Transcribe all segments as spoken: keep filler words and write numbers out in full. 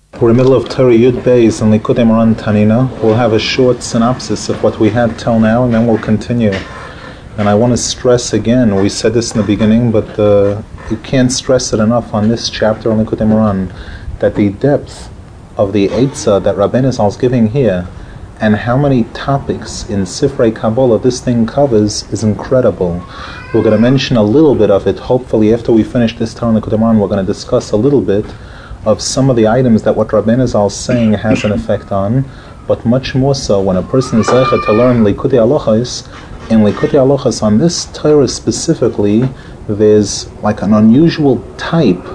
We're in the middle of Torah Yud Beis and Likutei Moharan Tanina. We'll have a short synopsis of what we had till now, and then we'll continue. And I want to stress again, we said this in the beginning, but uh, you can't stress it enough on this chapter on Likutei Moharan, that the depth of the Eitzah that Rabbeinu Zal is giving here, and how many topics in Sifrei Kabbalah this thing covers, is incredible. We're going to mention a little bit of it. Hopefully after we finish this Torah on Likutei Moharan, we're going to discuss a little bit of some of the items that what Rabbeinu Zal is saying has an effect on, but much more so when a person is zeichet to learn Likutei Halachos. In Likutei Halachos, on this Torah specifically, there's like an unusual type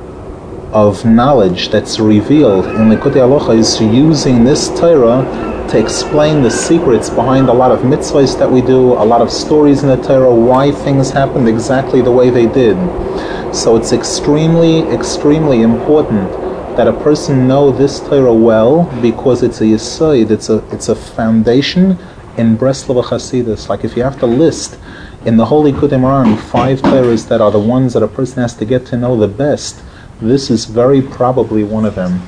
of knowledge that's revealed in Likutei Halachos, using this Torah to explain the secrets behind a lot of mitzvahs that we do, a lot of stories in the Torah, why things happened exactly the way they did. So it's extremely, extremely important that a person know this Torah well, because it's a yesod, it's a it's a foundation in Breslov Hasidus. Like if you have to list in the Holy Likutei Moharan five Torahs that are the ones that a person has to get to know the best, this is very probably one of them.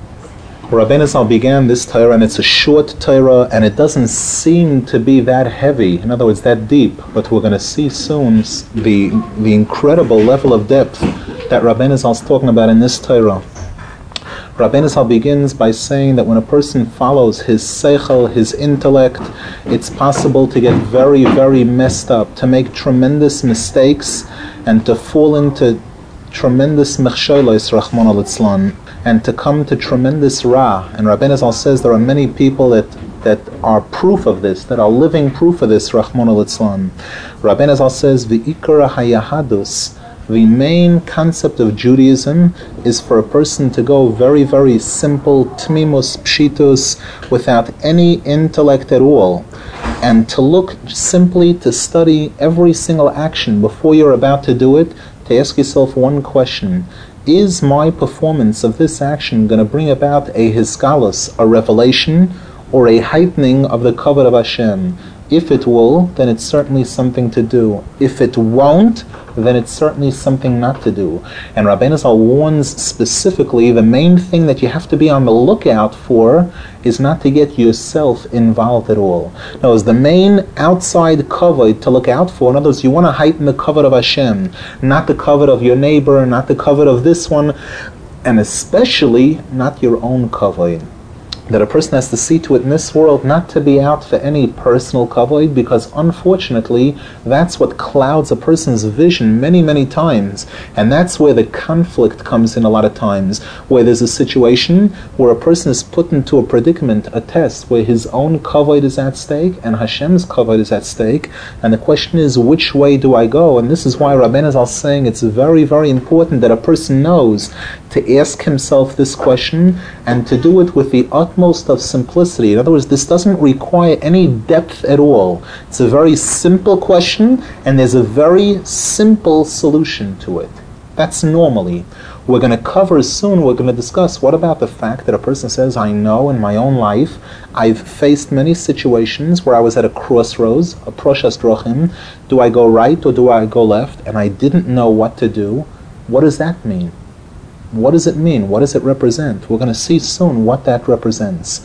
Rabbeinu Zal began this Torah, and it's a short Torah, and it doesn't seem to be that heavy, in other words, that deep, but we're going to see soon the the incredible level of depth that Rabbeinu Zal is talking about in this Torah. Rabbeinu Zal begins by saying that when a person follows his seichel, his intellect, it's possible to get very, very messed up, to make tremendous mistakes, and to fall into tremendous mechsholos, Rachmana litzlan, and to come to tremendous ra. And Rabbeinu Zal says there are many people that that are proof of this, that are living proof of this, Rachmana litzlan. Rabbeinu Zal says the ikara hayahadus, the main concept of Judaism is for a person to go very, very simple, tmimus, pshitus, without any intellect at all, and to look simply to study every single action before you're about to do it, to ask yourself one question: is my performance of this action going to bring about a hisgalus, a revelation, or a heightening of the kavod of Hashem? If it will, then it's certainly something to do. If it won't, then it's certainly something not to do. And Rabbeinu Zal warns specifically, the main thing that you have to be on the lookout for is not to get yourself involved at all. No, it's the main outside kavod to look out for. In other words, you want to heighten the kavod of Hashem, not the kavod of your neighbor, not the kavod of this one, and especially not your own kavod. That a person has to see to it in this world not to be out for any personal kavod, because unfortunately that's what clouds a person's vision many, many times. And that's where the conflict comes in a lot of times, where there's a situation where a person is put into a predicament, a test, where his own kavod is at stake and Hashem's kavod is at stake. And the question is, which way do I go? And this is why Rabbeinu Zal is saying it's very, very important that a person knows to ask himself this question, and to do it with the utmost of simplicity. In other words, this doesn't require any depth at all. It's a very simple question, and there's a very simple solution to it. That's normally. We're going to cover soon, we're going to discuss what about the fact that a person says, I know in my own life, I've faced many situations where I was at a crossroads, a proshas drochim. Do I go right or do I go left? And I didn't know what to do. What does that mean? What does it mean? What does it represent? We're going to see soon what that represents.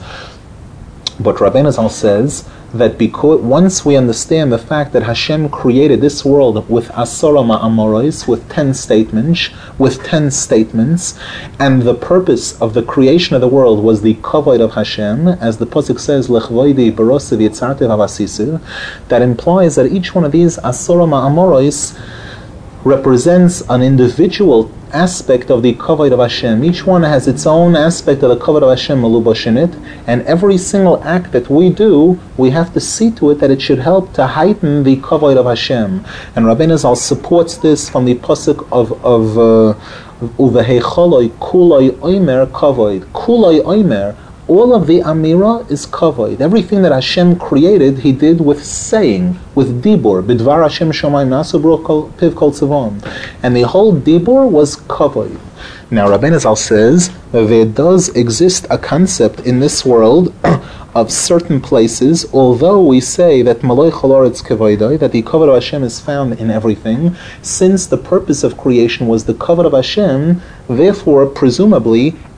But Rabbeinu Zal says that because once we understand the fact that Hashem created this world with asara ma'amoros, with ten statements, with ten statements, and the purpose of the creation of the world was the kavod of Hashem, as the pasuk says, lechvoidi barosiv yitzartev avasisu, that implies that each one of these asara ma'amoros represents an individual aspect of the kavod of Hashem. Each one has its own aspect of the kavod of Hashem malubash in it, and every single act that we do, we have to see to it that it should help to heighten the kavod of Hashem. And Rabbeinu Zal supports this from the pasuk of of uvehecholoi kuloi oimer kavod. Kuloi oimer, all of the Amira is kavod. Everything that Hashem created, He did with saying, with dibur. Bidvar Hashem shomayim nasu b'ro piv kol tzavom. And the whole dibur was kavod. Now Rabbeinu Zal says there does exist a concept in this world of certain places, although we say that Malay Chaloretz Kevaydai, that the kavod of Hashem is found in everything, since the purpose of creation was the kavod of Hashem, therefore, presumably,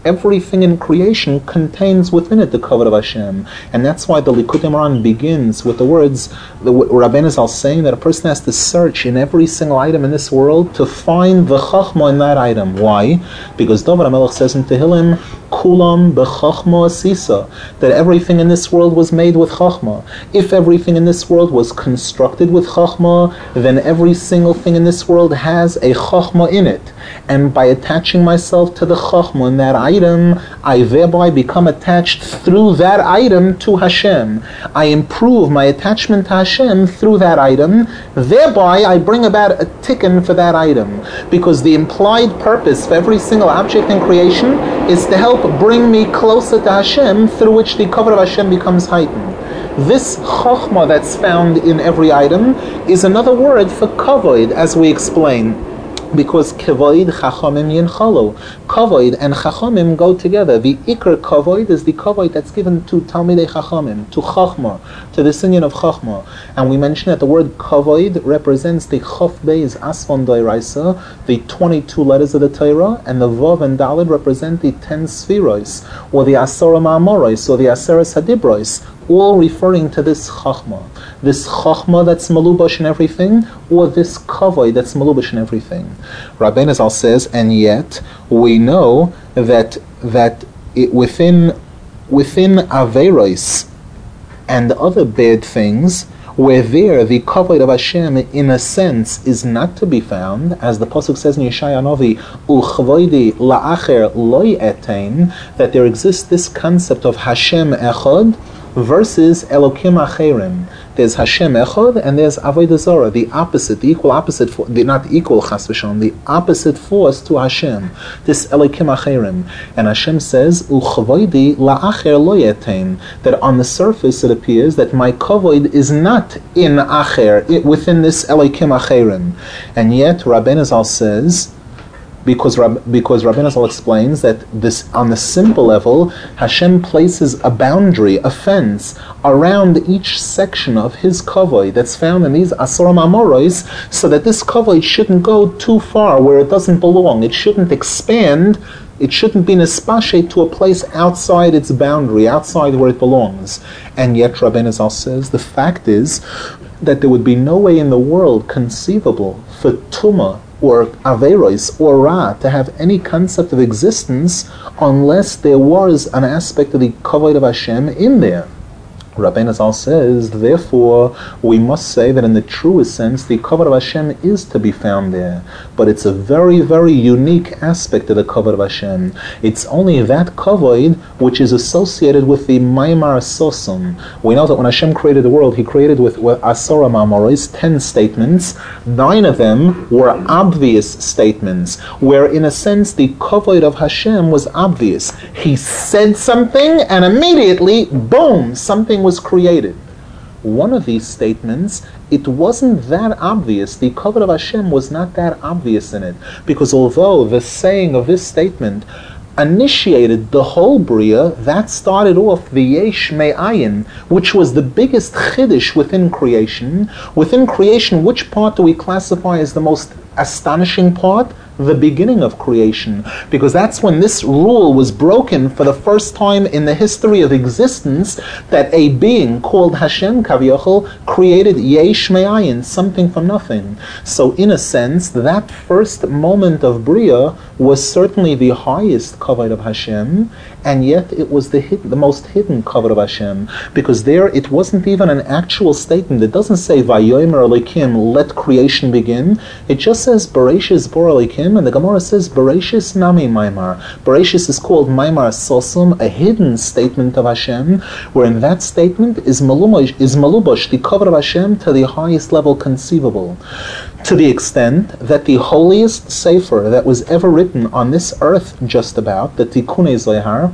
everything in creation contains within it the kavod of Hashem. And that's why the Likutei Moharan begins with the words, the Rabbeinu Zal saying that a person has to search in every single item in this world to find the chachma in that item. Why? Because David HaMelech says in Tehillim, Kulam b'chachma asisa, that everything in this world was made with chachma. If everything in this world was constructed with chachma, then every single thing in this world has a chachma in it. And by attaching myself to the chachma in that item, I thereby become attached through that item to Hashem. I improve my attachment to Hashem through that item. Thereby, I bring about a tikkun for that item. Because the implied purpose for every single object in creation is to help bring me closer to Hashem, through which the kavod of Hashem becomes heightened. This chachma that's found in every item is another word for kavod, as we explain. Because kavod, chachamim, yinchalo. Kavod and chachamim go together. The ikar kavod is the kavod that's given to talmidei chachamim, to chachma, to the sinyan of chachma. And we mentioned that the word kavod represents the chaf beis asfon doiraisa, the twenty-two letters of the Torah, and the vav and dalid represent the ten spheros, or the asara ma'amoros, or the aseres hadibros, all referring to this chachma. This chachma that's malubash in everything, or this kavod that's malubash in everything. Rabbeinu Zal says, and yet we know that that it, within within averos and other bad things, where there the kavod of Hashem, in a sense, is not to be found, as the pasuk says in Yeshaya Novi, "Uchavoidi la'acher loy etain," that there exists this concept of Hashem echad versus Elokim acherim. There's Hashem echad and there's Avodah Zarah, the opposite, the equal opposite, for, the not equal chas v'shalom, the opposite force to Hashem. This Elokim acherim, and Hashem says, "Uchavoidi la'acher lo yetein," that on the surface it appears that my kavod is not in acher, it, within this Elokim acherim, and yet Rabbeinu Zal says, Because Rab, because Rabbeinu Zal explains that this, on the simple level, Hashem places a boundary, a fence, around each section of His kavod that's found in these asara ma'amoros, so that this kavod shouldn't go too far where it doesn't belong. It shouldn't expand. It shouldn't be nispashe to a place outside its boundary, outside where it belongs. And yet Rabbeinu Zal says the fact is that there would be no way in the world conceivable for Tumah or Averos or Ra to have any concept of existence unless there was an aspect of the kavod of Hashem in there. Rabbeinu Zal says, therefore, we must say that in the truest sense, the kavod of Hashem is to be found there. But it's a very, very unique aspect of the kavod of Hashem. It's only that kavod which is associated with the Maimar Sosum. We know that when Hashem created the world, He created with Asara Ma'amoros, ten statements. Nine of them were obvious statements, where in a sense the kavod of Hashem was obvious. He said something, and immediately, boom, something was created. One of these statements, it wasn't that obvious. The kavod of Hashem was not that obvious in it, because although the saying of this statement initiated the whole Bria, that started off the Yesh Me'ayin, which was the biggest chiddush within creation. Within creation, which part do we classify as the most astonishing part? The beginning of creation, because that's when this rule was broken for the first time in the history of existence, that a being called Hashem Kaviyachol created Yesh Me'ayin, something from nothing. So in a sense, that first moment of Bria was certainly the highest kavod of Hashem, and yet it was the hid- the most hidden kavod of Hashem, because there it wasn't even an actual statement. It doesn't say Vayomer Elikim, let creation begin. It just says Bereshis Bor Elikim, and the Gemara says Bereshis Nami Maimar. Bereshis is called Maimar Sosum, a hidden statement of Hashem, where in that statement is Malubosh, is Malubosh, the kavod of Hashem, to the highest level conceivable. To the extent that the holiest sefer that was ever written on this earth, just about, the Tikkunei Zohar,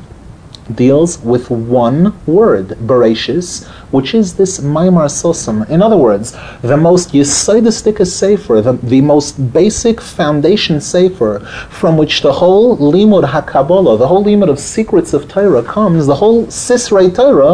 deals with one word, Bereshis, which is this Maimar Sosum. In other words, the most Yesodistic sefer, the, the most basic foundation sefer, from which the whole Limud HaKabbalah, the whole Limud of secrets of Torah comes, the whole Sisrei Torah,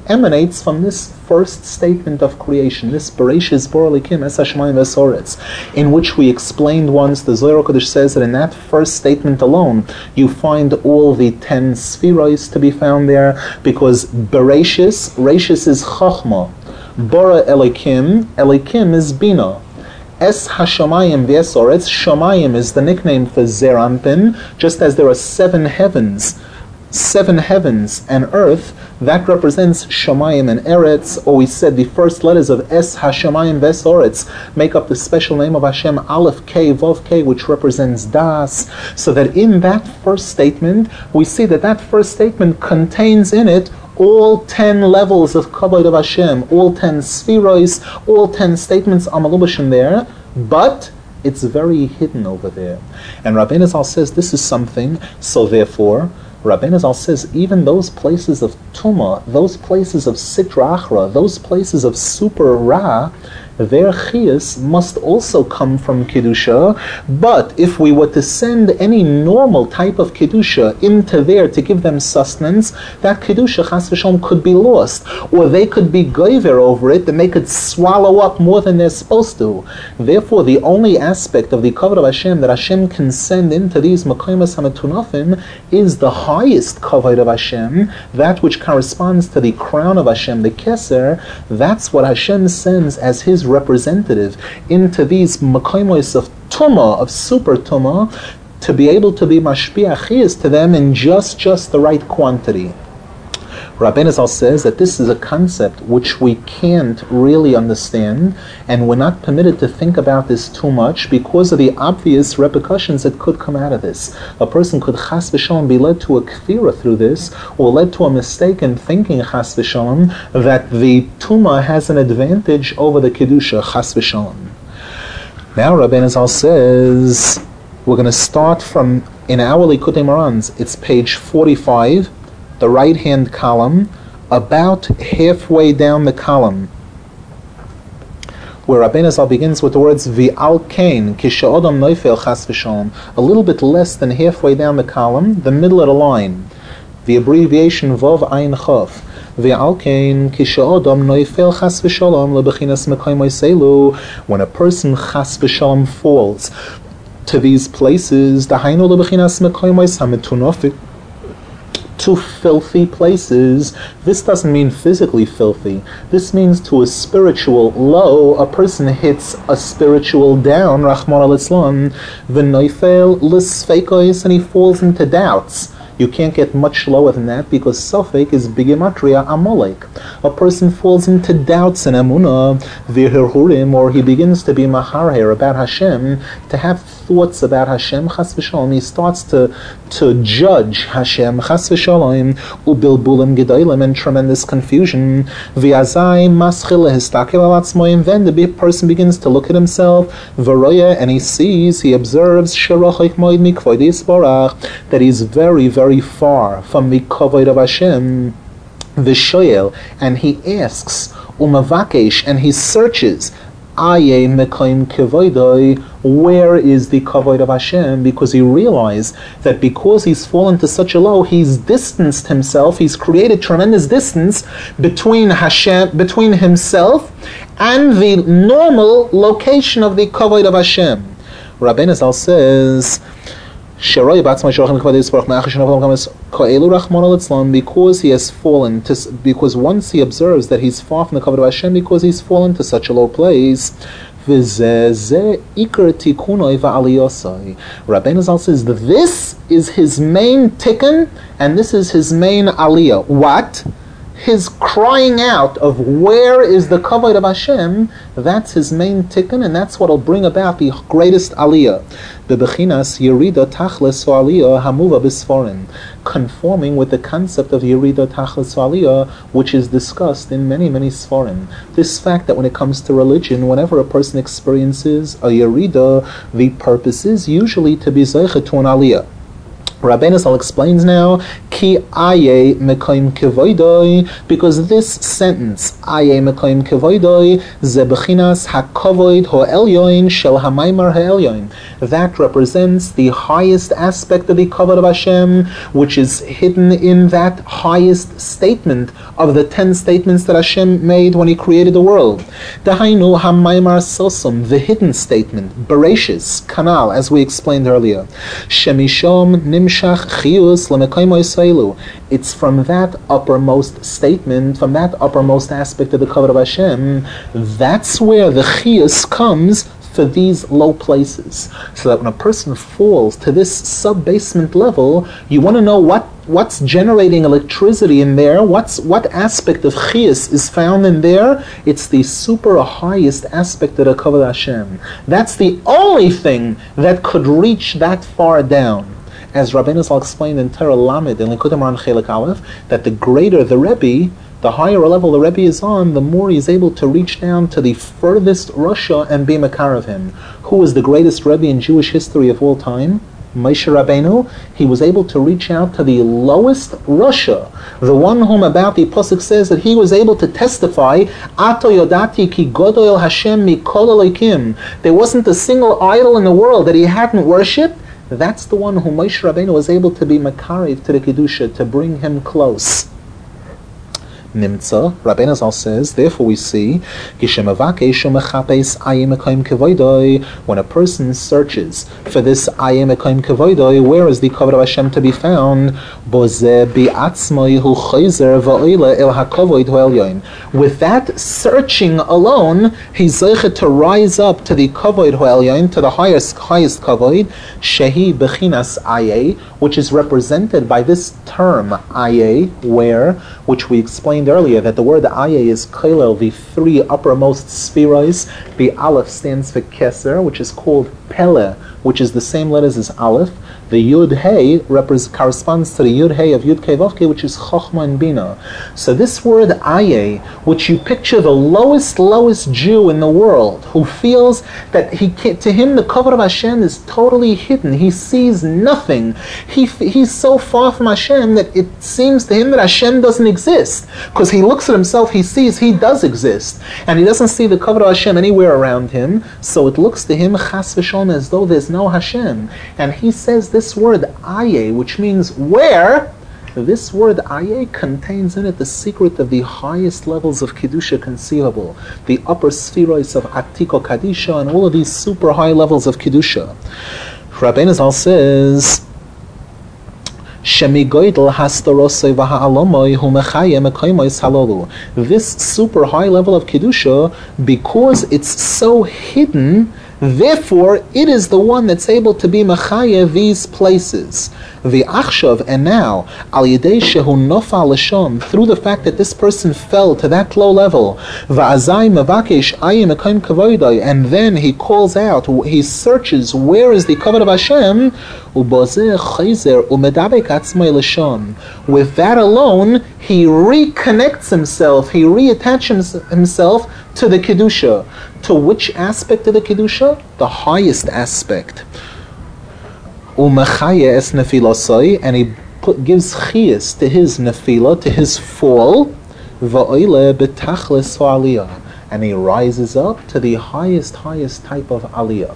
emanates from this first statement of creation, this Bereshis Bara Elokim Es Hashamayim Ves Haaretz, in which we explained once, the Zohar HaKadosh says that in that first statement alone, you find all the ten Sfiros to be found there, because Bereshis, Reshis is Chachma, Bara Elokim, Elokim is Bina. Es Hashamayim Ves Haaretz, Shamayim is the nickname for Zeir Anpin, just as there are seven heavens, seven heavens and earth, that represents Shamayim and Eretz, or we said the first letters of Es Hashamayim Ves Haaretz make up the special name of Hashem, Aleph K, Vav K, which represents Das, so that in that first statement, we see that that first statement contains in it all ten levels of Kavod of Hashem, all ten Spherois, all ten statements Amalubashim there, but it's very hidden over there. And Rabbeinu Zal says this is something, so therefore, Rabbeinu Zal says even those places of Tumah, those places of Sitra Achra, those places of Super Ra, their chiyas must also come from Kedusha, but if we were to send any normal type of Kedusha into there to give them sustenance, that Kedusha, chas v'shalom, could be lost, or they could be goiver over it, and they could swallow up more than they're supposed to. Therefore, the only aspect of the kavod of Hashem that Hashem can send into these Makaymas HaMetunafim is the highest kavod of Hashem, that which corresponds to the crown of Hashem, the Keser. That's what Hashem sends as His representative into these Makayimos of Tumah, of Super Tumah, to be able to be Mashpia Chiyas to them in just, just the right quantity. Rabbeinu Zal says that this is a concept which we can't really understand, and we're not permitted to think about this too much because of the obvious repercussions that could come out of this. A person could chas v'shalom be led to a kfira through this, or led to a mistake in thinking chas v'shalom that the tumah has an advantage over the kedusha chas v'shalom. Now Rabbeinu Zal says we're going to start from, in our Likutei Moharan's, it's page forty-five, the right-hand column, about halfway down the column, where Rabbeinu Zal begins with the words V'al kain kisha'odam noifel chas v'shalom, a little bit less than halfway down the column, the middle of the line, the abbreviation Vav Ayin Chof. V'al kain kisha'odam noifel chas v'shalom lebechinas mekayimos elu, when a person chas v'shalom falls to these places, dahainu lebechinas mekayimos hametunafim, to filthy places. This doesn't mean physically filthy. This means to a spiritual low. A person hits a spiritual down, Rahman al-Islam, v'noifel l'sfeikos, and he falls into doubts. You can't get much lower than that because Safek is Bigimatria Amalek. A person falls into doubts in Emunah, V'hirhurim, or he begins to be Maharher about Hashem, to have thoughts about Hashem, Chas v'shalom. He starts to, to judge Hashem, Chas v'shalom, Ubilbulim Gedailim, and tremendous confusion. V'azai Maschil Histakel Alatzmoyim, then the person begins to look at himself, V'roya, and he sees, he observes, Sherachik Moed Mikvoidi Yisbarach, that he's very, very very far from the kavod of Hashem, v'shoyel, and he asks, umavakesh, and he searches, aye mekayim kavoidoi, where is the kavod of Hashem? Because he realized that because he's fallen to such a low, he's distanced himself, he's created tremendous distance between Hashem, between himself and the normal location of the kavod of Hashem. Rabbeinu Zal says, because he has fallen to, because once he observes that he's far from the kavod of Hashem, because he's fallen to such a low place, Rabbeinu Zal says that this is his main tikkun and this is his main aliyah. What? His crying out of where is the kavod of Hashem, that's his main tikkun, and that's what will bring about the greatest aliyah. Bebechinas yerida tachlis aliyah hamuva b'sforim, conforming with the concept of yerida tachlis aliyah, which is discussed in many, many sforim. This fact that when it comes to religion, whenever a person experiences a yerida, the purpose is usually to be zeicha to an aliyah. Rabbeinu Zal explains now, because Ki aye mekoim kevoidoi, because this sentence, aye mekoim kevoidoi, ze bechinas hakovoid ho'elyoin shel hamaymar ha'elyoin, that represents the highest aspect of the kavod of Hashem, which is hidden in that highest statement of the ten statements that Hashem made when He created the world. Dahainu hamaymar sosum, the hidden statement, Bereshis, Kanal, as we explained earlier. Shemishom nimshach chiyus lemekoim oisailu. It's from that uppermost statement, from that uppermost aspect of the kavod of Hashem, that's where the chiyus comes for these low places. So that when a person falls to this sub-basement level, you want to know what what's generating electricity in there, what's what aspect of chiyus is found in there. It's the super highest aspect of the kavod Hashem. That's the only thing that could reach that far down. As Rabbeinu Zal explained in Torah Lamed, in Likutei Moharan Chelik Aleph, that the greater the Rebbe, the higher level the Rebbe is on, the more he's able to reach down to the furthest Rasha and be makar of him. Who is the greatest Rebbe in Jewish history of all time? Moshe Rabbeinu. He was able to reach out to the lowest Rasha, the one whom about the Pasuk says that he was able to testify, Ato yodati ki godol Hashem mikol elokim. There wasn't a single idol in the world that he hadn't worshipped. That's the one whom Moshe Rabbeinu was able to be makariv to the Kedusha, to bring him close. Nimtza, Rabbeinu Zal says, therefore we see, when a person searches for this ayim ekayim kevoidoi, where is the kavod of Hashem to be found? With that searching alone, he's zeichet to rise up to the kavod ho'elyon, to the highest highest kavod, shehi bechinas ayeh, which is represented by this term ayeh, where, which we explained earlier, that the word ayeh is kailel, the three uppermost spheroids. The aleph stands for keser, which is called pele, which is the same letters as aleph. The Yud Hey repres- corresponds to the Yud Hey of Yud Kei Vav Kei, which is Chochma and Bina. So this word Ayeh, which you picture the lowest, lowest Jew in the world, who feels that he can't, to him the kavod of Hashem is totally hidden. He sees nothing. He he's so far from Hashem that it seems to him that Hashem doesn't exist. Because he looks at himself, he sees he does exist, and he doesn't see the kavod of Hashem anywhere around him. So it looks to him chas v'shalom as though there's no Hashem. And he says this This word ayeh, which means where, this word ayeh contains in it the secret of the highest levels of Kedusha conceivable, the upper spheroids of Atiko Kadisha, and all of these super high levels of Kedusha. Rabbeinu Zal says, this super high level of Kedusha, because it's so hidden, therefore, it is the one that's able to be machaya these places. The achshav, and now, al yedei shehu nofal l'shon, through the fact that this person fell to that low level, va'azai mevakesh ayim ekayim kavoidai, and then he calls out, he searches, where is the kavod of Hashem? Ubozeh chayzer umedabek atzmai l'shon. With that alone, he reconnects himself, he reattaches himself to the Kedusha. To which aspect of the Kedusha? The highest aspect. Umechaya es nefilasai, and he put, gives chiyas to his nefila, to his fall, va'oile betachlis aliyah, and he rises up to the highest, highest type of aliyah.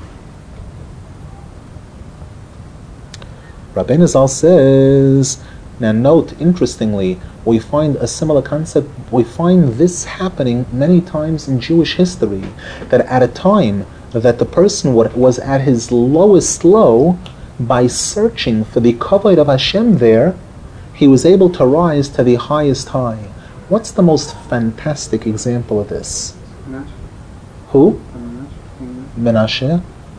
Rabbeinu Zal says, now note, interestingly, we find a similar concept, we find this happening many times in Jewish history, that at a time that the person was at his lowest low, by searching for the kavod of Hashem there, he was able to rise to the highest high. What's the most fantastic example of this? Menashe. Who? Menashe?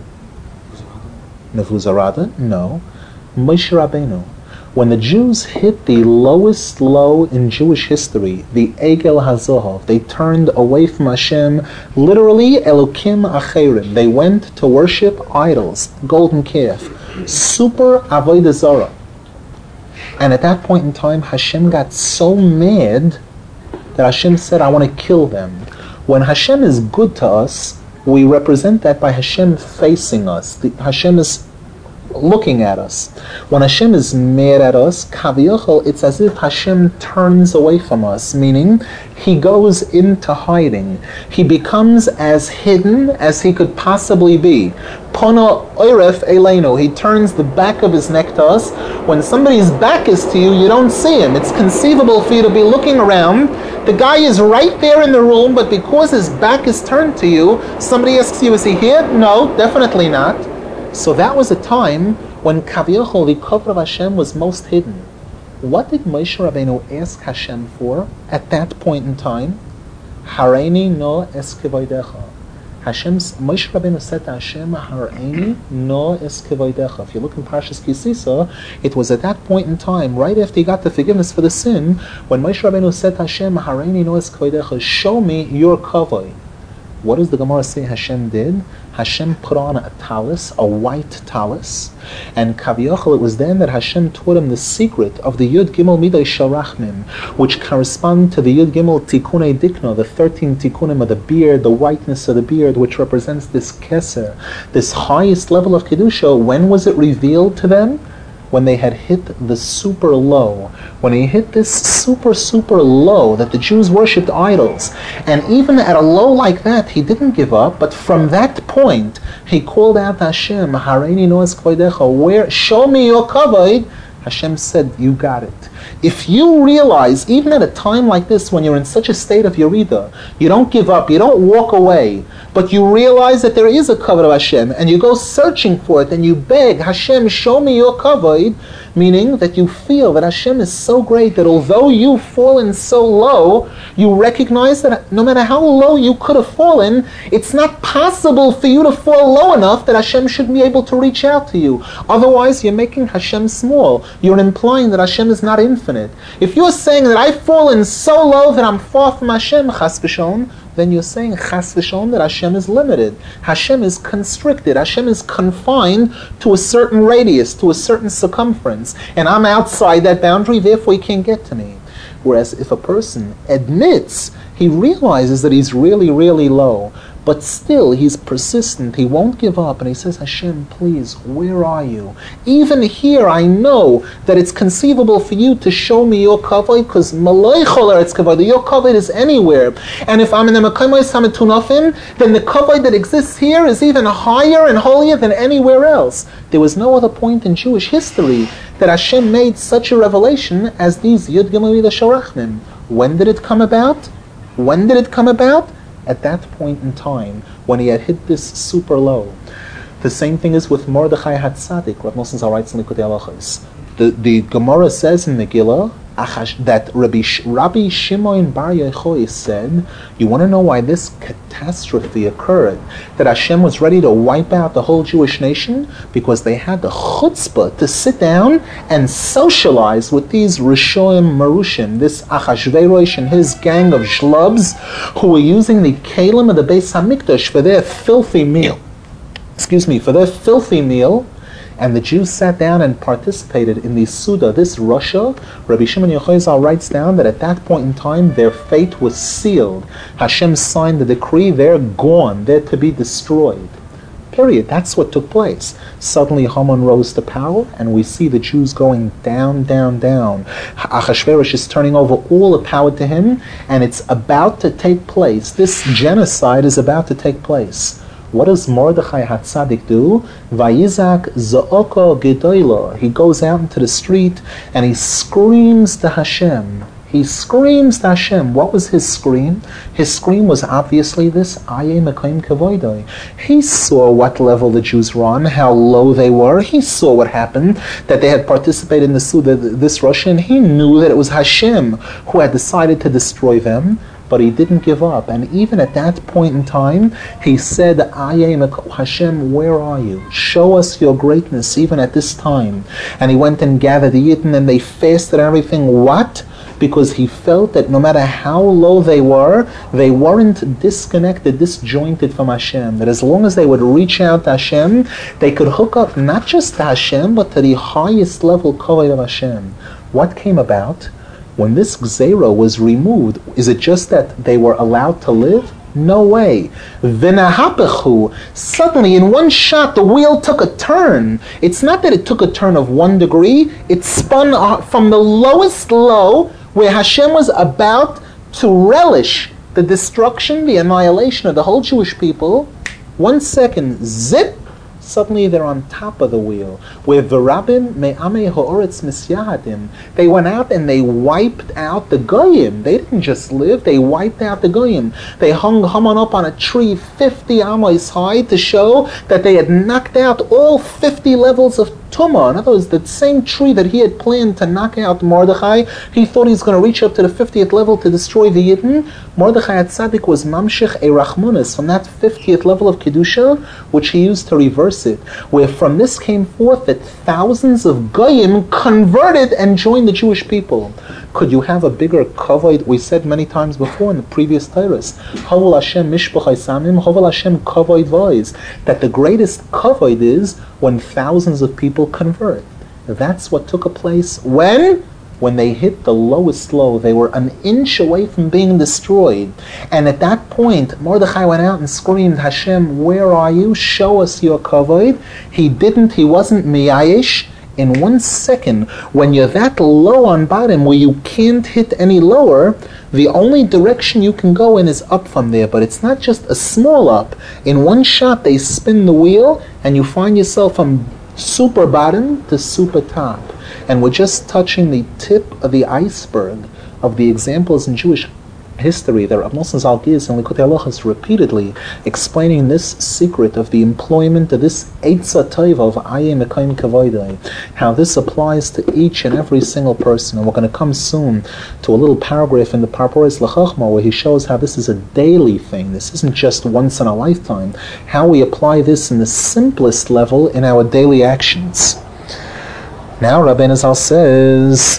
Nebuzaradan? No. Moshe Rabbeinu. When the Jews hit the lowest low in Jewish history, the Egel HaZohav, they turned away from Hashem, literally Elokim Acherim. They went to worship idols, golden calf, super Avodah Zarah. And at that point in time, Hashem got so mad that Hashem said, I want to kill them. When Hashem is good to us, we represent that by Hashem facing us. The, Hashem is looking at us. When Hashem is mad at us, kaviyachol, it's as if Hashem turns away from us, meaning he goes into hiding. He becomes as hidden as he could possibly be. Pono oiref eleinu, he turns the back of his neck to us. When somebody's back is to you, you don't see him. It's conceivable for you to be looking around. The guy is right there in the room, but because his back is turned to you, somebody asks you, is he here? No, definitely not. So that was a time when Kaviyachol, the cover of Hashem, was most hidden. What did Moshe Rabbeinu ask Hashem for at that point in time? Hareini no eskevoidecha. Hashem's Moshe Rabbeinu said to Hashem, Hareini no eskevoidecha. If you look in Parshas Kisisa, it was at that point in time, right after he got the forgiveness for the sin, when Moshe Rabbeinu said to Hashem, Hareini no eskevoidecha, show me your kavod. What does the Gemara say Hashem did? Hashem put on a talus, a white talus, and Kaviyachol, it was then that Hashem taught him the secret of the Yud Gimel Midai Sharachmim, which correspond to the Yud Gimel Tikunei Dikno, the thirteen Tikunim of the beard, the whiteness of the beard, which represents this Keser, this highest level of Kedusha. When was it revealed to them? When they had hit the super low. When he hit this super, super low that the Jews worshipped idols. And even at a low like that, he didn't give up, but from that point, he called out to Hashem, Hareini no eskevoidecha, where, show me your kavod. Hashem said, you got it. If you realize, even at a time like this, when you're in such a state of yerida, you don't give up, you don't walk away, but you realize that there is a kavod of Hashem, and you go searching for it, and you beg, Hashem, show me your kavod, meaning that you feel that Hashem is so great that although you've fallen so low, you recognize that no matter how low you could have fallen, it's not possible for you to fall low enough that Hashem should be able to reach out to you. Otherwise, you're making Hashem small. You're implying that Hashem is not infinite. If you're saying that I've fallen so low that I'm far from Hashem, chas v'shalom, then you're saying chas v'shalom that Hashem is limited. Hashem is constricted. Hashem is confined to a certain radius, to a certain circumference. And I'm outside that boundary, therefore he can't get to me. Whereas if a person admits, he realizes that he's really, really low, but still he's persistent, he won't give up, and he says, Hashem, please, where are you? Even here I know that it's conceivable for you to show me your kavod, because malay chol eretz kavod, your kavod is anywhere. And if I'm in the Mekaymois Hamatunafim, then the kavod that exists here is even higher and holier than anywhere else. There was no other point in Jewish history that Hashem made such a revelation as these Yud Gimel Midai Sharachmim. When did it come about? When did it come about? At that point in time, when he had hit this super low. The same thing is with Mordechai HaTzadik. Rav Nosson Zal writes in Likutei Halachos. The the Gemara says in Megillah that Rabbi, Rabbi Shimon Bar Yochai said, you want to know why this catastrophe occurred? That Hashem was ready to wipe out the whole Jewish nation? Because they had the chutzpah to sit down and socialize with these Rishoim Marushim, this Achashverosh and his gang of shlubs who were using the kalim of the Beis HaMikdash for their filthy meal. Excuse me, for their filthy meal. And the Jews sat down and participated in the Suda, this Russia. Rabbi Shimon Yochai Zal writes down that at that point in time, their fate was sealed. Hashem signed the decree, they're gone, they're to be destroyed. Period. That's what took place. Suddenly Haman rose to power, and we see the Jews going down, down, down. Achashverosh is turning over all the power to him, and it's about to take place. This genocide is about to take place. What does Mordechai HaTzadik do? Vayizak zo'oko gedoylo. He goes out into the street and he screams to Hashem. He screams to Hashem. What was his scream? His scream was obviously this, Aye Mekayim Kavoidoi. He saw what level the Jews were on, how low they were. He saw what happened, that they had participated in the Suda, this Russia, and he knew that it was Hashem who had decided to destroy them. But he didn't give up. And even at that point in time, he said, Hashem, where are you? Show us your greatness, even at this time. And he went and gathered the Yidden, and they fasted and everything. What? Because he felt that no matter how low they were, they weren't disconnected, disjointed from Hashem. That as long as they would reach out to Hashem, they could hook up not just to Hashem, but to the highest level kavod of Hashem. What came about? When this Gzeira was removed, is it just that they were allowed to live? No way. V'nahapechu. Suddenly, in one shot, the wheel took a turn. It's not that it took a turn of one degree. It spun from the lowest low, where Hashem was about to relish the destruction, the annihilation of the whole Jewish people. One second, zip. Suddenly they're on top of the wheel. Where V'rabim me'amei ha'oretz misyahadim. They went out and they wiped out the goyim. They didn't just live, they wiped out the goyim. They hung Haman up on a tree fifty amos high to show that they had knocked out all fifty levels of Tumah. In other words, the same tree that he had planned to knock out Mordechai, he thought he was going to reach up to the fiftieth level to destroy the Yidden. Mordechai HaTzadik was Mamshech a Rachmanis, from that fiftieth level of Kedusha, which he used to reverse it. Where from this came forth that thousands of Goyim converted and joined the Jewish people. Could you have a bigger kavod? We said many times before in the previous Tairas, Havol Hashem mishpachai samim, Havol Hashem kavod voiz, that the greatest kavod is when thousands of people convert. That's what took a place when? When they hit the lowest low. They were an inch away from being destroyed. And at that point, Mordechai went out and screamed, Hashem, where are you? Show us your kavod. He didn't, he wasn't miyayish. In one second, when you're that low on bottom where you can't hit any lower, the only direction you can go in is up from there. But it's not just a small up. In one shot, they spin the wheel and you find yourself from super bottom to super top. And we're just touching the tip of the iceberg of the examples in Jewish history. There are Moshe Zal Giz and Likutei Halachos repeatedly explaining this secret of the employment of this Eitzah Tova of Aye Mekayim Kavoidai, how this applies to each and every single person. And we're going to come soon to a little paragraph in the Parporos L'Chachma where he shows how this is a daily thing. This isn't just once in a lifetime. How we apply this in the simplest level in our daily actions. Now Rabbeinu Zal says,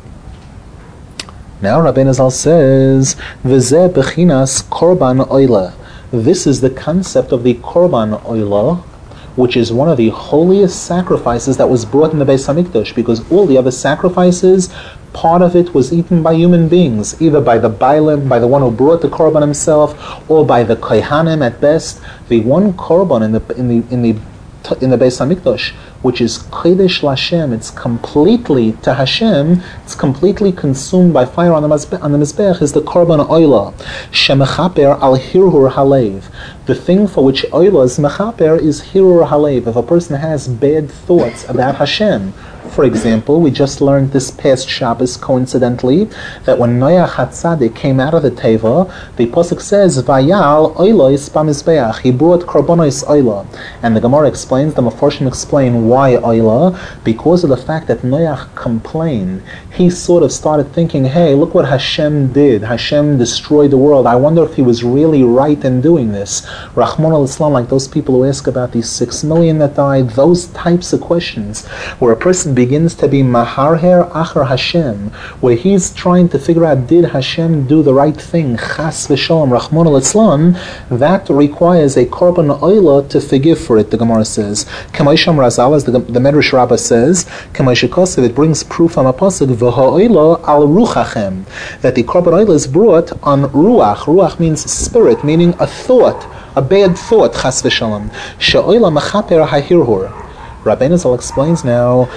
Now Rabbeinu Zal says, V'zeh bechinas korban oila. This is the concept of the korban oila, which is one of the holiest sacrifices that was brought in the Beis Hamikdash, because all the other sacrifices, part of it was eaten by human beings, either by the Bailim, by the one who brought the korban himself, or by the Kohanim at best. The one korban in the in the in the in the Beis Hamikdash, which is Kodesh Lashem, it's completely to Hashem, it's completely consumed by fire on the Mizbech, on the Mizbech is the Korban Oila. Shemechaper al Hirur Halev. The thing for which Oila is Mechaper is Hirur Halev. If a person has bad thoughts about Hashem, for example, we just learned this past Shabbos, coincidentally, that when Noach HaTzadik came out of the Teva, the Pasuk says, Vayal Oilois Bamizbeach. He brought Korbanos Oila. And the Gemara explains, the Mefarshim explain why Oila, because of the fact that Noach complained. He sort of started thinking, hey, look what Hashem did. Hashem destroyed the world. I wonder if he was really right in doing this. Rahman al-Islam, like those people who ask about these six million that died, those types of questions, where a person begins to be maharher achar Hashem, where he's trying to figure out, did Hashem do the right thing? Chas v'shalom, Rahman al-Islam, that requires a korban oila to forgive for it, the Gemara says. Kamaisham Razal, as the, the Medrash Rabbah says, Kamaishikosev, it brings proof on a pasuk, v'ha'oila al ruchachem, that the korban oila is brought on ruach. Ruach means spirit, meaning a thought, a bad thought, chas v'shalom. She'oila mechaper ha'hirhur. Rabbeinu Zal explains now,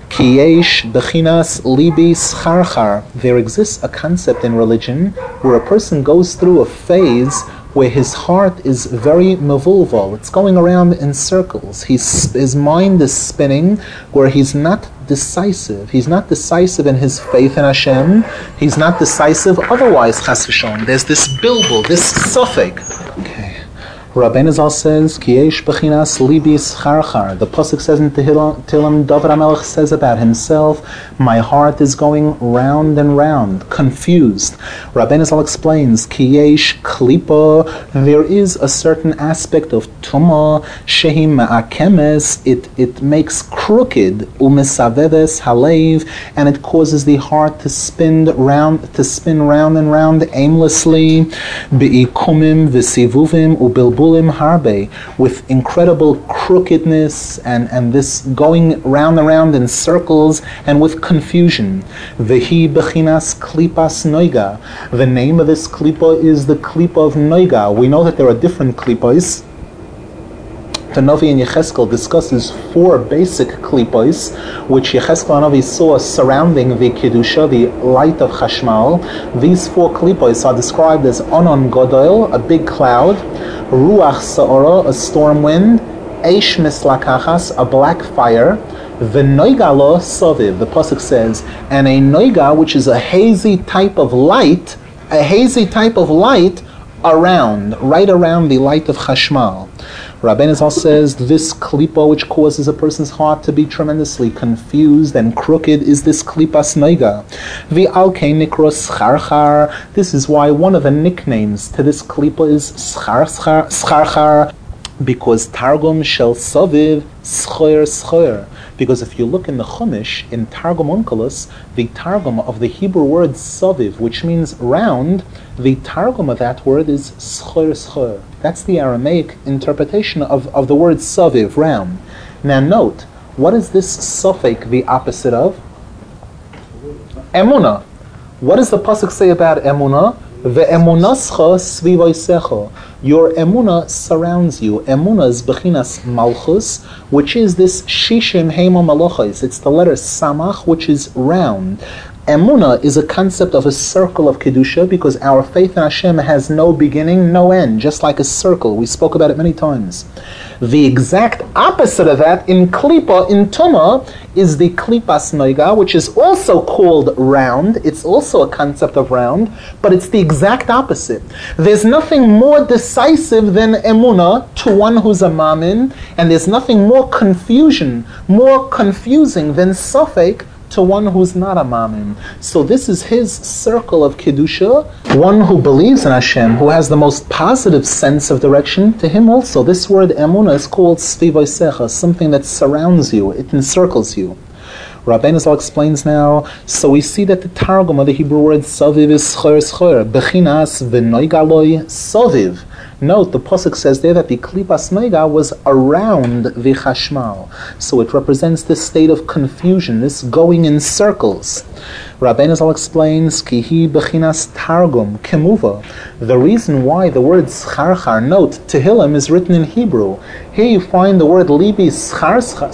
Kiyesh bechinas libi scharchar. There exists a concept in religion where a person goes through a phase where his heart is very mevulval. It's going around in circles. He's, his mind is spinning, where he's not decisive. He's not decisive in his faith in Hashem. He's not decisive otherwise, chas v'shalom. There's this bilbul, this suffix. Okay. Rabbeinu Zal says, Kiyesh bechinas libi scharchar. The pasuk says in Tehillim, David HaMelech says about himself, my heart is going round and round, confused. Rabbeinu Zal explains, Kiyesh klipa, there is a certain aspect of tumah, shehi ma'akemes, it it makes crooked, umesaveves halev, and it causes the heart to spin round, to spin round and round aimlessly, be'ikumim v'sivuvim ubilbu Bilbulim Harbe, with incredible crookedness and, and this going round and round in circles and with confusion. Vehi Bechinas Klipas Noiga. The name of this klipa is the klipa of Noiga. We know that there are different klipas. The Novi and Yecheskel discusses four basic klipos, which Yecheskel and Novi saw surrounding the Kedusha, the light of Chashmal. These four klipos are described as Onon Godol, a big cloud, Ruach Sa'ora, a storm wind, Eish Mislakachas, a black fire, V'noiga lo Soviv, the Pasuk says, and a noiga, which is a hazy type of light, a hazy type of light around, right around the light of Chashmal. Rabbeinu Zal says this klipa which causes a person's heart to be tremendously confused and crooked is this klipas noiga. The alkei nikros scharchar. This is why one of the nicknames to this klipa is scharchar, because Targum shel Soviv schoir schoir. Because if you look in the Chumash, in Targum Onkelos, the Targum of the Hebrew word Soviv, which means round, the Targum of that word is schoir schoir. That's the Aramaic interpretation of, of the word Soviv, round. Now note, what is this suffix the opposite of? Emunah. What does the pasuk say about emunah? Ve'emunascha svivoisecha. Your emunah surrounds you. Emunah is bechinas malchus, which is this shishim heima malachos. It's the letter samach, which is round. Emunah is a concept of a circle of Kedusha because our faith in Hashem has no beginning, no end, just like a circle. We spoke about it many times. The exact opposite of that in Klipa, in Tumah, is the Klipas Noiga, which is also called round. It's also a concept of round, but it's the exact opposite. There's nothing more decisive than Emunah to one who's a Mamin, and there's nothing more confusion, more confusing than Safek to one who's not a Mamin. So this is his circle of Kedusha, one who believes in Hashem, who has the most positive sense of direction. To him also, this word Emunah is called Svivoisecha, something that surrounds you, it encircles you. Rabbeinu Zal explains now, so we see that the Targum of the Hebrew word Soviv is Schoir Schoir, Bechinas V'noigaloi Soviv. Note, the Pasuk says there that the Klipas Noiga was around the Chashmal. So it represents this state of confusion, this going in circles. Rabbeinu Zal explains, Kihi Bechinas Targum, Kemuva. The reason why the word Scharchar, note, Tehillim is written in Hebrew. Here you find the word Libi Scharchar.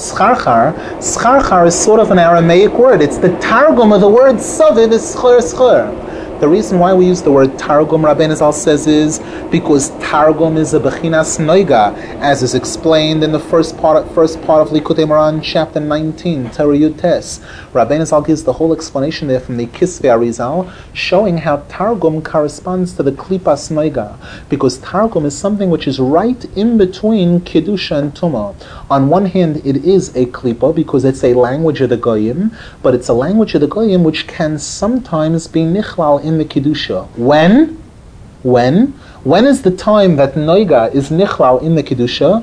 Scharchar is sort of an Aramaic word. It's the Targum of the word Soviv is Schoir Schoir. The reason why we use the word Targum, Rabbeinu Zal says, is because Targum is a Bechinas Noiga, as is explained in the first part, first part of Likutei Moharan, chapter nineteen, Torah Yutes. Rabbeinu Zal gives the whole explanation there from the Kisvei Arizal, showing how Targum corresponds to the Klipas Noiga, because Targum is something which is right in between Kedusha and Tumah. On one hand, it is a Klipa, because it's a language of the Goyim, but it's a language of the Goyim which can sometimes be Nichlal in the Kedusha. When? When? When is the time that Noiga is Nichlal in the Kedusha?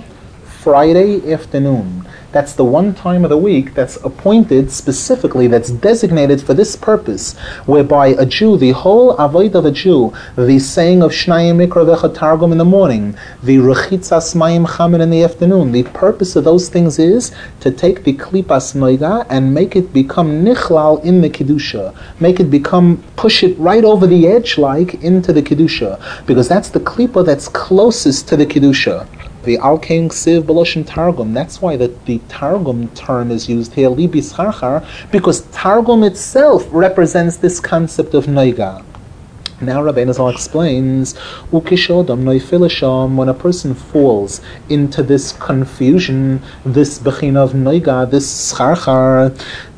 Friday afternoon. That's the one time of the week that's appointed specifically, that's designated for this purpose, whereby a Jew, the whole avoid of a Jew, the saying of Shnayim Mikra Vecha Targum in the morning, the Rechitzas Mayim Chamin in the afternoon, the purpose of those things is to take the Klipas Noiga and make it become Nichlal in the Kedusha. Make it become, push it right over the edge like into the Kedusha, because that's the Klipa that's closest to the Kedusha. The Alkein Ksiv Beloshin Targum. That's why the, the Targum term is used here, Libi Scharchar, because Targum itself represents this concept of Noiga. Now Rabbeinu Zal explains, Ukishodam Noifilasham, when a person falls into this confusion, this Bechina of Noiga, this Scharchar,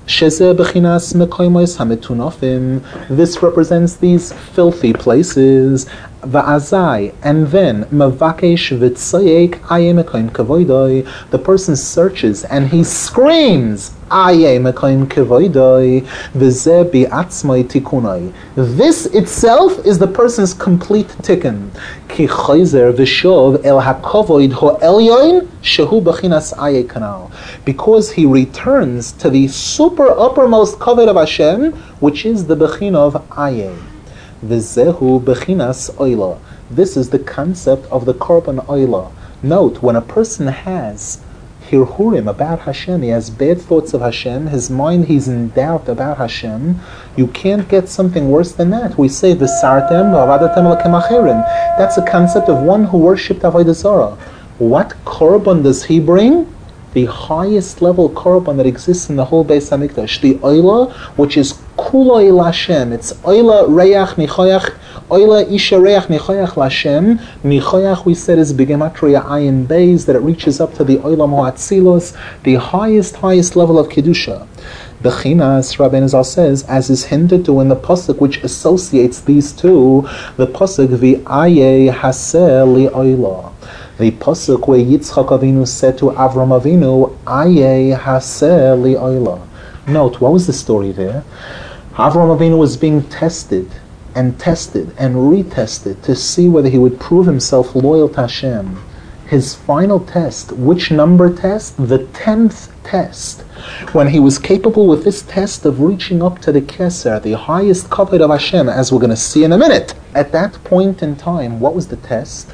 this represents these filthy places. Va'azai, and then mavakesh v'tzayek ayeh mekayim kavoidoi. The person searches and he screams, ayeh mekayim kavoidoi v'zeh bi'atzmai tikunai. This itself is the person's complete tikkun. Ki chayzer v'shov el hakavoid ho'elyoin shehu b'chinas ayeh kanal. Because he returns to the super uppermost kavod of Hashem, which is the b'china of ayeh. V'zehu bechinas oila. This is the concept of the Korban Oila. Note, when a person has hirhurim about Hashem, he has bad thoughts of Hashem, his mind, he's in doubt about Hashem, you can't get something worse than that. We say, V'sartem v'avadatem lakem acherim. That's a concept of one who worshipped Avodah Zarah. What Korban does he bring? The highest level Korban that exists in the whole Beis HaMikdash, the Oila, which is Kula Il Hashem. It's Oila Reach Nichoyach, Oila Isha Reach Nichoyach Lashem. Nichoyach, we said, is Begematria Ayin Beis, that it reaches up to the Oila Moatzilos, the highest, highest level of Kedusha. The Chinas, Rabbeinu Zal says, as is hinted to in the pasuk which associates these two, the pasuk V'aye Haseh Li Oila. The pasuk where Yitzchak Avinu said to Avram Avinu, Aye Haseh Li Oila. Note, what was the story there? Avram Avinu was being tested and tested and retested to see whether he would prove himself loyal to Hashem. His final test, which number test? The tenth test. When he was capable with this test of reaching up to the Keser, the highest kavod of Hashem, as we're going to see in a minute. At that point in time, what was the test?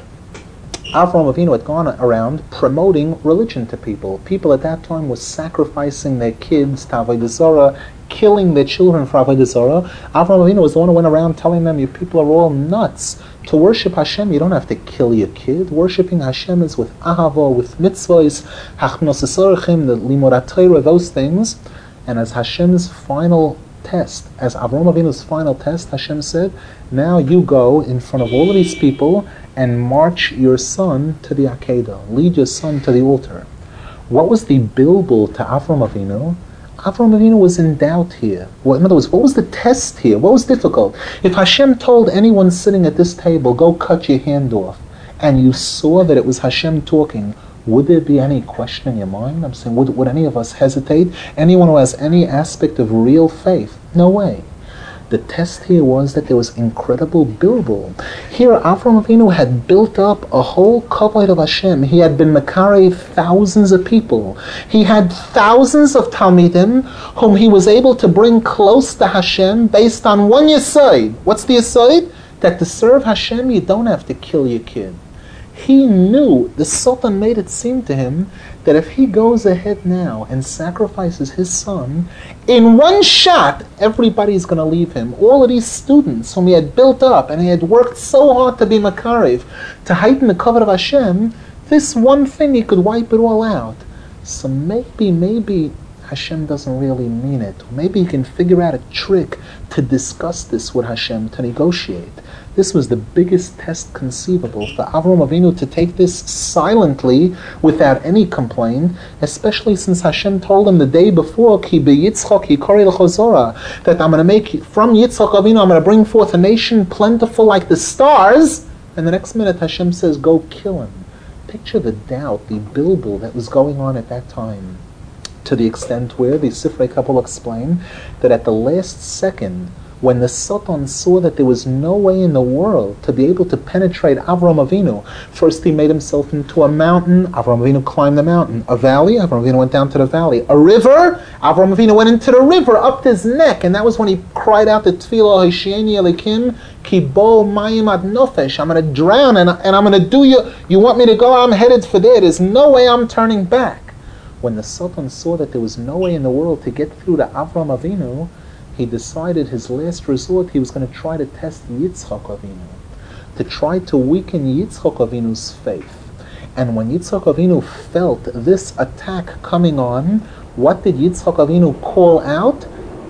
Avram Avinu had gone around promoting religion to people. People at that time were sacrificing their kids to Avodah Zarah, killing their children for Avodah Zarah. Avram Avinu was the one who went around telling them, you people are all nuts. To worship Hashem, you don't have to kill your kid. Worshipping Hashem is with ahava, with mitzvahs, hachnosesarachim, the limud Torah, those things. And as Hashem's final test, as Avram Avinu's final test, Hashem said, now you go in front of all of these people and march your son to the Akedah. Lead your son to the altar. What was the bilbul to Avram Avinu? Avram Avinu was in doubt here. Well, in other words, what was the test here? What was difficult? If Hashem told anyone sitting at this table, go cut your hand off, and you saw that it was Hashem talking, would there be any question in your mind? I'm saying, would, would any of us hesitate? Anyone who has any aspect of real faith? No way. The test here was that there was incredible bilbul. Here, Avram Avinu had built up a whole kavod of Hashem. He had been Makari thousands of people. He had thousands of Talmidim whom he was able to bring close to Hashem based on one yesod. What's the yesod? That to serve Hashem, you don't have to kill your kid. He knew, the Sultan made it seem to him, that if he goes ahead now and sacrifices his son, in one shot, everybody's going to leave him. All of these students whom he had built up, and he had worked so hard to be Makariv, to heighten the kavod of Hashem, this one thing, he could wipe it all out. So maybe, maybe Hashem doesn't really mean it. Maybe he can figure out a trick to discuss this with Hashem, to negotiate. This was the biggest test conceivable for Avram Avinu to take this silently without any complaint, especially since Hashem told him the day before, Ki beYitzchak yikari lecho Zorah, that I'm going to make, from Yitzchak Avinu, I'm going to bring forth a nation plentiful like the stars, and the next minute Hashem says, go kill him. Picture the doubt, the bilbul that was going on at that time, to the extent where the Sifrei Kabbalah explain that at the last second, when the Sultan saw that there was no way in the world to be able to penetrate Avram Avinu, first he made himself into a mountain, Avram Avinu climbed the mountain. A valley, Avram Avinu went down to the valley. A river, Avram Avinu went into the river, up to his neck, and that was when he cried out the Tefillah, Hishieni Elikim, Ki bo mayim ad nofesh, I'm going to drown, and, and I'm going to do you, you want me to go, I'm headed for there, there's no way I'm turning back. When the Sultan saw that there was no way in the world to get through to Avram Avinu, he decided his last resort, he was going to try to test Yitzchak Avinu, to try to weaken Yitzchak Avinu's faith. And when Yitzchak Avinu felt this attack coming on, what did Yitzchak Avinu call out?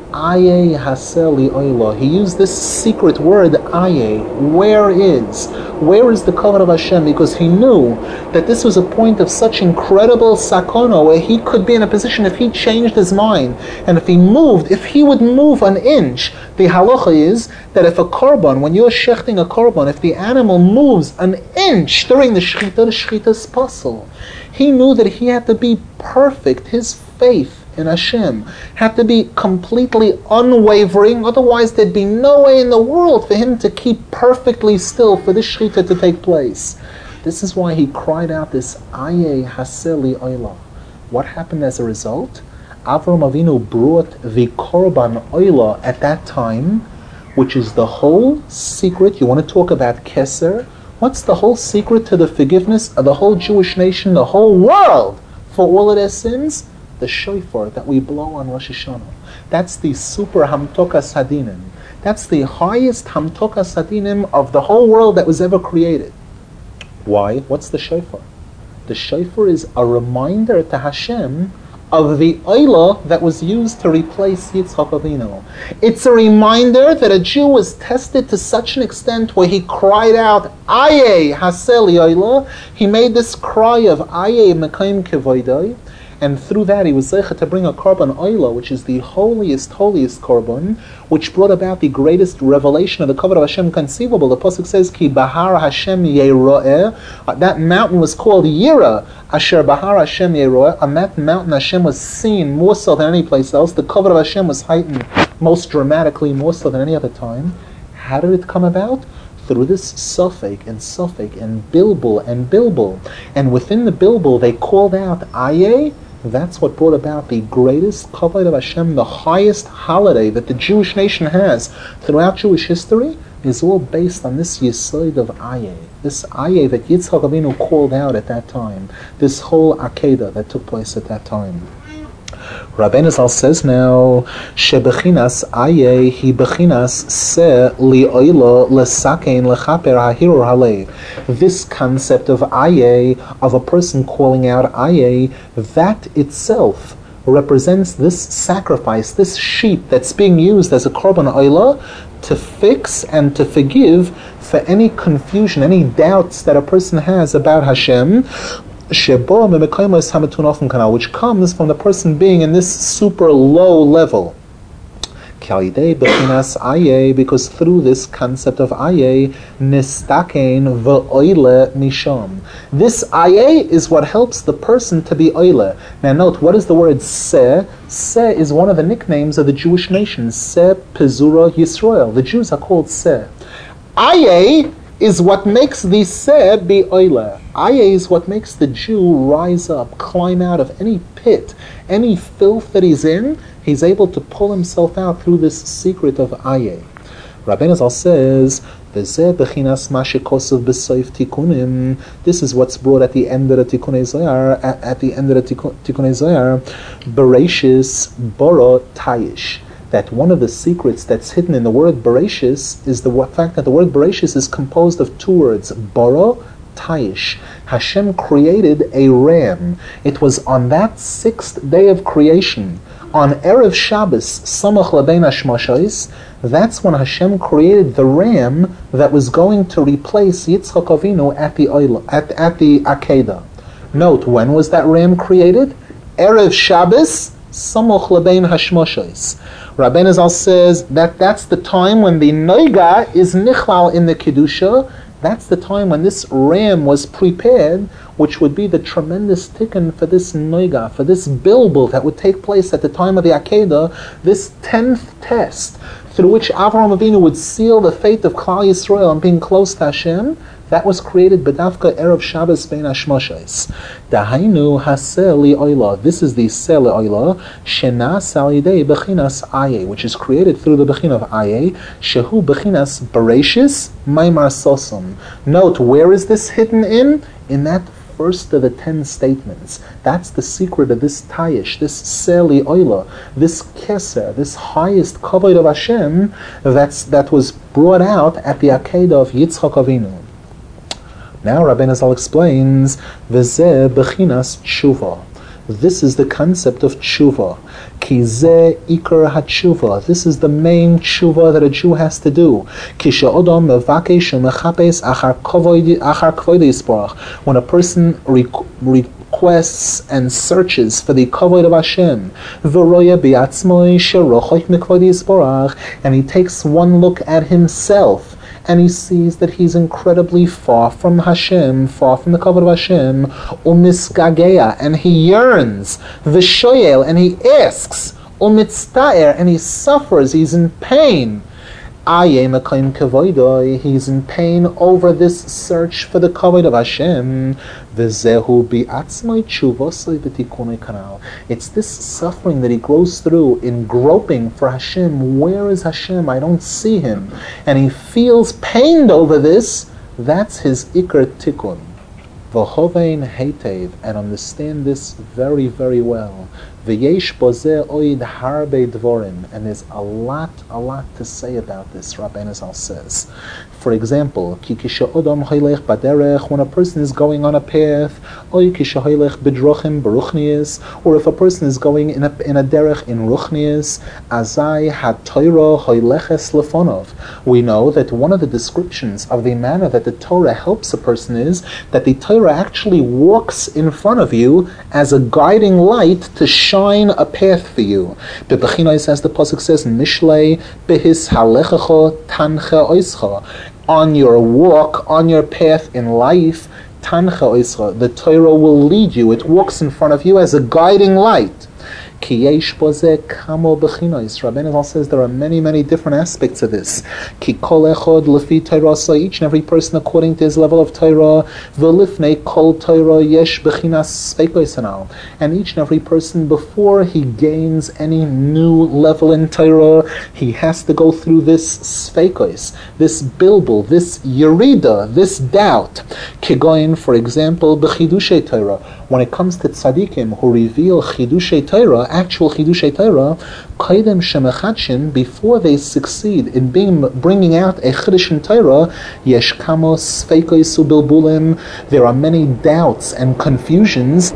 Aye Haseh Li Oila. He used this secret word, Aye. Where is? Where is the kavod of Hashem? Because he knew that this was a point of such incredible sakona, where he could be in a position, if he changed his mind, and if he moved, if he would move an inch, the halacha is that if a korban, when you're shechting a korban, if the animal moves an inch during the shechita, the shechita is possible. He knew that he had to be perfect. His faith in Hashem had to be completely unwavering, otherwise there'd be no way in the world for him to keep perfectly still for this shechita to take place. This is why he cried out this Aye Haseh Li Oila. What happened as a result? Avram Avinu brought the Korban Oila at that time, which is the whole secret. You want to talk about Keser? What's the whole secret to the forgiveness of the whole Jewish nation, the whole world, for all of their sins? The shofar that we blow on Rosh Hashanah. That's the super Hamtokas Hadinim. That's the highest Hamtokas Hadinim of the whole world that was ever created. Why? What's the shofar? The shofar is a reminder to Hashem of the oila that was used to replace Yitzchak Avinu. It's a reminder that a Jew was tested to such an extent where he cried out, Aye, Hasel oila. He made this cry of Aye, Mekayim Kevoidai. And through that he was zeicha to bring a korban oila, which is the holiest, holiest korban, which brought about the greatest revelation of the kavod of Hashem conceivable. The pasuk says, Ki bahar Hashem yeroeh. Uh, that mountain was called Yira. Asher bahar Hashem yeroeh. On that mountain Hashem was seen more so than any place else. The kavod of Hashem was heightened most dramatically, more so than any other time. How did it come about? Through this suffix and suffix and bilbul and bilbul. And within the bilbul they called out Aye. That's what brought about the greatest kavod of Hashem, the highest holiday that the Jewish nation has throughout Jewish history, is all based on this yesod of Aye. This Aye that Yitzchak Avinu called out at that time. This whole Akedah that took place at that time. Rabbeinu Zal says now, Shebechinas Aye hi bechinas se li oila lesakein lechaper hahirur halev. This concept of Aye, of a person calling out Aye, that itself represents this sacrifice, this sheep that's being used as a korban oila to fix and to forgive for any confusion, any doubts that a person has about Hashem, which comes from the person being in this super low level. Because through this concept of Aye, nistakein v'oile misham. This Aye is what helps the person to be oile. Now note, what is the word se? Se is one of the nicknames of the Jewish nation. Se Pezura Yisrael. The Jews are called se. Aye is what makes the se be oile. Aye is what makes the Jew rise up, climb out of any pit, any filth that he's in. He's able to pull himself out through this secret of Aye. Rabbeinu Zal says, This is what's brought at the end of the Tikkunei Zohar, at, at the end of the Tikkunei Zohar, Bereshis Boro Tayish. That one of the secrets that's hidden in the word Bereshis is the fact that the word Bereshis is composed of two words, Boro, Tayish. Hashem created a ram. It was on that sixth day of creation, on Erev Shabbos, Samach Labein Hashmashos, that's when Hashem created the ram that was going to replace Yitzchak Avinu at the oil, at, at the Akedah. Note, when was that ram created? Erev Shabbos, Samach Labein Hashmashos. Rabbeinu Zal says that that's the time when the Noiga is Nichlal in the Kedusha. That's the time when this ram was prepared, which would be the tremendous tikkun for this noiga, for this bilbul that would take place at the time of the Akedah, this tenth test, through which Avraham Avinu would seal the fate of Klal Yisrael and being close to Hashem. That was created B'davka Erev Shabbos Bein Hashmashos. Dahainu Haseh Li Oila. This is the Seh Li Oila. Shenas Al Yidei Bechinas Aye, which is created through the Bechin of Aye. Shehu Bechinas Bereshis Maimar Sosum. Note, where is this hidden in? In that first of the ten statements. That's the secret of this Tayish, this Seh Li Oila, this Keser, this highest kavod of Hashem that's, that was brought out at the Akedah of Yitzchak Avinu. Now Rabbeinu Zal explains, V'zeh bechinas tshuva. This is the concept of tshuva. Ki zeh ikar hatshuva. This is the main tshuva that a Jew has to do. Ki she'odam mevakesh u'mechapes achar kavod yisparach. When a person re- requests and searches for the kavod of Hashem, v'roya bi'atzmoi she'rochoch mikavod yisparach, and he takes one look at himself, and he sees that he's incredibly far from Hashem, far from the kavod of Hashem, umiskagea, and he yearns, v'shoyel, and he asks, umitztaer, and he suffers, he's in pain. Aye mekayim kavoidoi, he's in pain over this search for the kavod of Hashem. V'zehu bi'atzmai tshuvosai v'tikunei kanal. It's this suffering that he goes through in groping for Hashem. Where is Hashem? I don't see him. And he feels pained over this. That's his ikar tikkun. V'hovein heitev, and understand this very, very well. V'yesh bozeh oid harbe dvorim, and there's a lot, a lot to say about this. Rabbeinu Zal says, for example, ki kisha odam hoylech baderech, when a person is going on a path, oy kisha hoylech bidrochim beruchnius, or if a person is going in a in a derech in ruchnius, azai hatoira hoyleches lefonov. We know that one of the descriptions of the manner that the Torah helps a person is that the Torah actually walks in front of you as a guiding light to shine a path for you. Bebechinais, as the pasuk says, Mishlei behis halechacho tancha oischa. On your walk, on your path in life, tancha oischa, the Torah will lead you. It walks in front of you as a guiding light. Ki yesh bozeh kamo b'chinois. Rabbeinu Zal says there are many, many different aspects of this. Ki kol echod lefi Torah, each and every person according to his level of Torah. V'lifnei kol Torah yesh b'chinas sveikois anal. And each and every person, before he gains any new level in Torah, he has to go through this sveikois, this bilbul, this yerida, this doubt. Kigoin, for example, b'chidushay Torah. When it comes to tzaddikim who reveal chidushay Torah, actual chidushay Torah, kaidem shemachadshim, before they succeed in being bringing out a chidush in Torah, yesh kamos feikois ubilbulim, there are many doubts and confusions.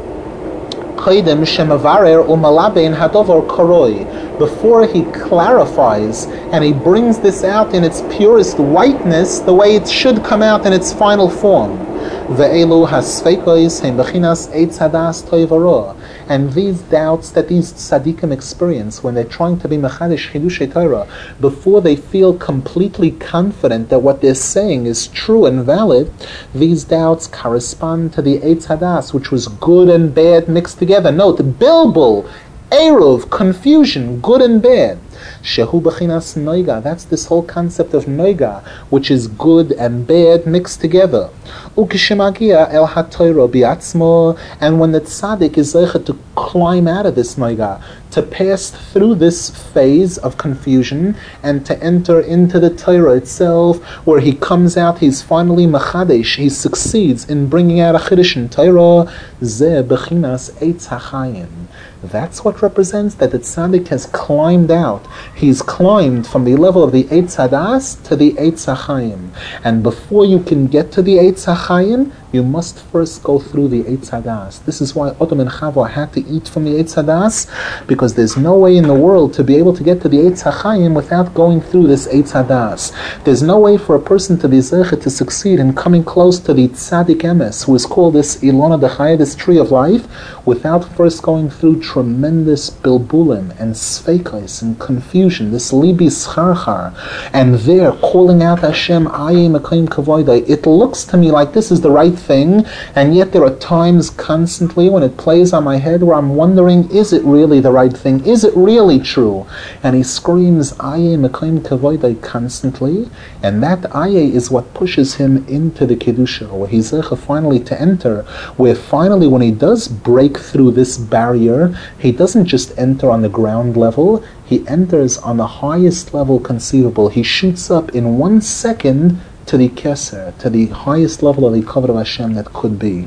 Kaidem shemavarer umalabein hadovar koroi, before he clarifies and he brings this out in its purest whiteness, the way it should come out in its final form. Ve'elu hasfeikois heim bechinas eitz hadas toivaro. And these doubts that these tzaddikim experience when they're trying to be mechadish chidushay Torah, before they feel completely confident that what they're saying is true and valid, these doubts correspond to the eitz hadas, which was good and bad mixed together. Note, bilbul, eruv, confusion, good and bad. Shehu b'chinas noiga, that's this whole concept of noiga, which is good and bad mixed together. Ukishemagia el hatoiro biatzmo, and when the tzaddik is zeichet to climb out of this noiga, to pass through this phase of confusion and to enter into the Torah itself, where he comes out, he's finally machadesh, he succeeds in bringing out a chiddush in Torah, ze b'chinas eitz hachayim. That's what represents that the tzaddik has climbed out. He's climbed from the level of the Eitz Hadas to the Eitz HaChaim. And before you can get to the Eitz HaChaim, you must first go through the Eitz Hadas. This is why Adam and Chava had to eat from the Eitz Hadas, because there's no way in the world to be able to get to the Eitz HaChaim without going through this Eitz Hadas. There's no way for a person to be zeichet to succeed in coming close to the Tzaddik Emes, who is called this Ilona Dechaya, this tree of life, without first going through tremendous bilbulim and sveikos and confusion, this libi scharchar, and there calling out Hashem, Aye Mekayim Kavoidai. It looks to me like this is the right thing, and yet there are times constantly when it plays on my head where I'm wondering, is it really the right thing? Is it really true? And he screams Aye Mekayim Kavoidai constantly, and that Aye is what pushes him into the Kedusha, where he's finally to enter, where finally when he does break through this barrier, he doesn't just enter on the ground level, he enters on the highest level conceivable. He shoots up in one second to the Keser, to the highest level of the Kavod of Hashem that could be.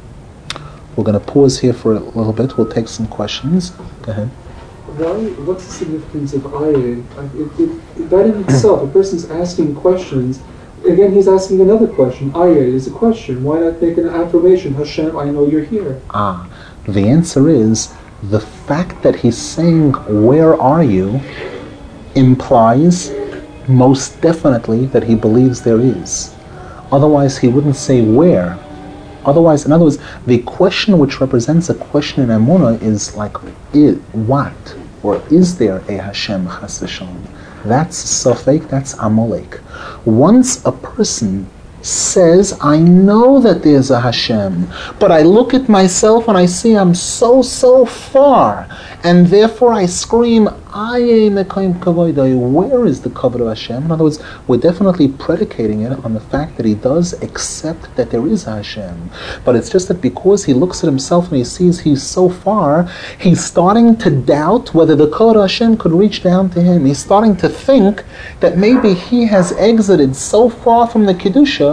We're going to pause here for a little bit. We'll take some questions. Go ahead. Why? What's the significance of ayah? It, it, that in itself, a person's asking questions. Again, he's asking another question. Ayah is a question. Why not make an affirmation? Hashem, I know you're here. Ah, the answer is the fact that he's saying, where are you, implies most definitely that he believes there is. Otherwise, he wouldn't say where. Otherwise, in other words, the question which represents a question in Emunah is like, is, what? Or is there a Hashem chas v'shalom? That's Safek, that's Amalek. Once a person says, I know that there's a Hashem, but I look at myself and I see I'm so, so far, and therefore I scream, Aye Mekayim Kavoidai, where is the Kavod of Hashem? In other words, we're definitely predicating it on the fact that he does accept that there is a Hashem. But it's just that because he looks at himself and he sees he's so far, he's starting to doubt whether the Kavod of Hashem could reach down to him. He's starting to think that maybe he has exited so far from the Kedusha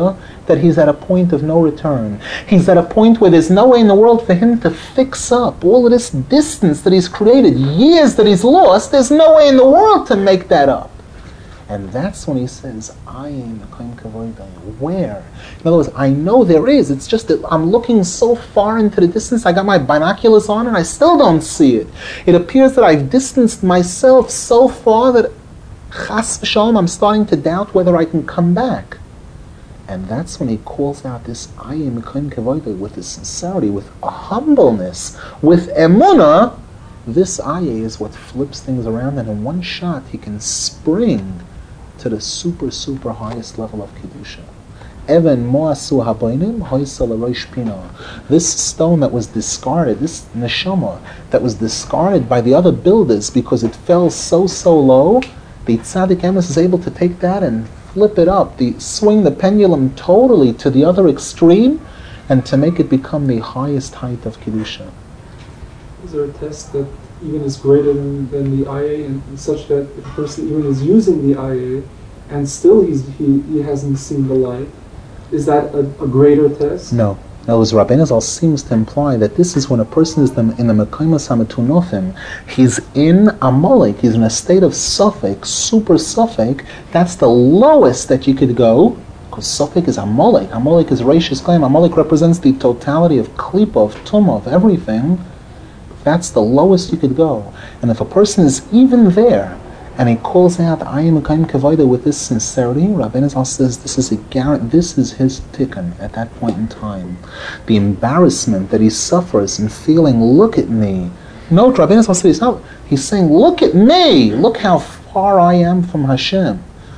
that he's at a point of no return. He's at a point where there's no way in the world for him to fix up all of this distance that he's created, years that he's lost. There's no way in the world to make that up. And that's when he says, I am a Kohen Kavodah. Where? In other words, I know there is. It's just that I'm looking so far into the distance. I got my binoculars on and I still don't see it. It appears that I've distanced myself so far that Chas v'shalom, I'm starting to doubt whether I can come back. And that's when he calls out this I am a Kohen Kavodah with this sincerity, with a humbleness, with emunah. This ayah is what flips things around, and in one shot he can spring to the super, super highest level of Kedusha. Even moasu haboinim hoysal rosh pina. This stone that was discarded, this neshama that was discarded by the other builders because it fell so, so low, the tzaddik emes is able to take that and flip it up, the swing the pendulum totally to the other extreme, and to make it become the highest height of Kedusha. Is there a test that even is greater than, than the I A, and, and such that if a person even is using the I A and still he's, he, he hasn't seen the light? Is that a, a greater test? No. Now, as Rabbeinu Zal seems to imply that this is when a person is in the Mekaymas HaMetunofim, he's in Amalek, he's in a state of Suffolk, super Suffolk. That's the lowest that you could go, because Suffolk is Amalek. Amalek is Reishis Klaim. Amalek represents the totality of Klipa, of Tumah, of everything. That's the lowest you could go. And if a person is even there, and he calls out, I am a Kohen Kavodah with this sincerity, Rabbeinu Zal says this is a guarantee, this is his tikkun at that point in time. The embarrassment that he suffers in feeling, look at me. Note, Rabbeinu Zal says, no, he's saying, look at me, look how far I am from Hashem.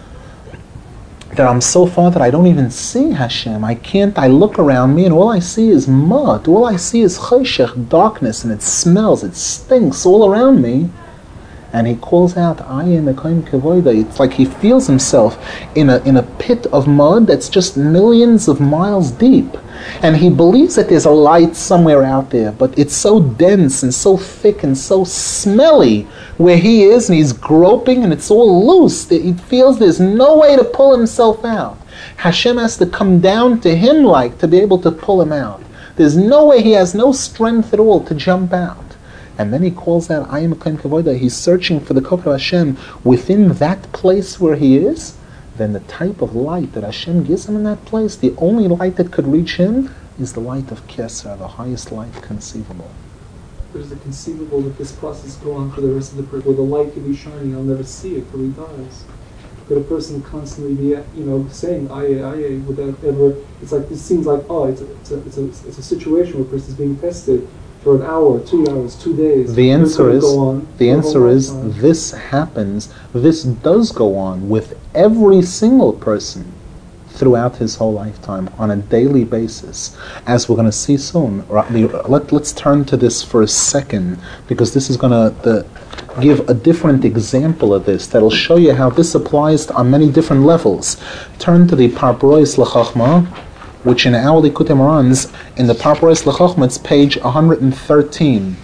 That I'm so far that I don't even see Hashem. I can't, I look around me and all I see is mud. All I see is choshech, darkness, and it smells, it stinks all around me. And he calls out, I am a Kohen Kavodah. It's like he feels himself in a in a pit of mud that's just millions of miles deep. And he believes that there's a light somewhere out there, but it's so dense and so thick and so smelly where he is, and he's groping and it's all loose. That he feels there's no way to pull himself out. Hashem has to come down to him like to be able to pull him out. There's no way, he has no strength at all to jump out. And then he calls out, I am a Kohen Kavodah. He's searching for the Kavod of Hashem within that place where he is. Then the type of light that Hashem gives him in that place, the only light that could reach him is the light of Keser, the highest light conceivable. There's the conceivable that this process go on for the rest of the person, where the light could be shining, I'll never see it till he dies. Could a person constantly be, you know, saying Aye, Aye, without ever? It's like this seems like oh, it's a, it's a, it's a, it's a situation where a person is being tested for an hour, two hours, two days. The answer is on the answer is this happens. This does go on with every single person throughout his whole lifetime on a daily basis, as we're going to see soon. Let, let's turn to this for a second, because this is going to give a different example of this that'll show you how this applies on many different levels. Turn to the Parparois L'Chachma, which in our Likutei Moharan's, in the Parparois L'Chachma, it's page one hundred thirteen,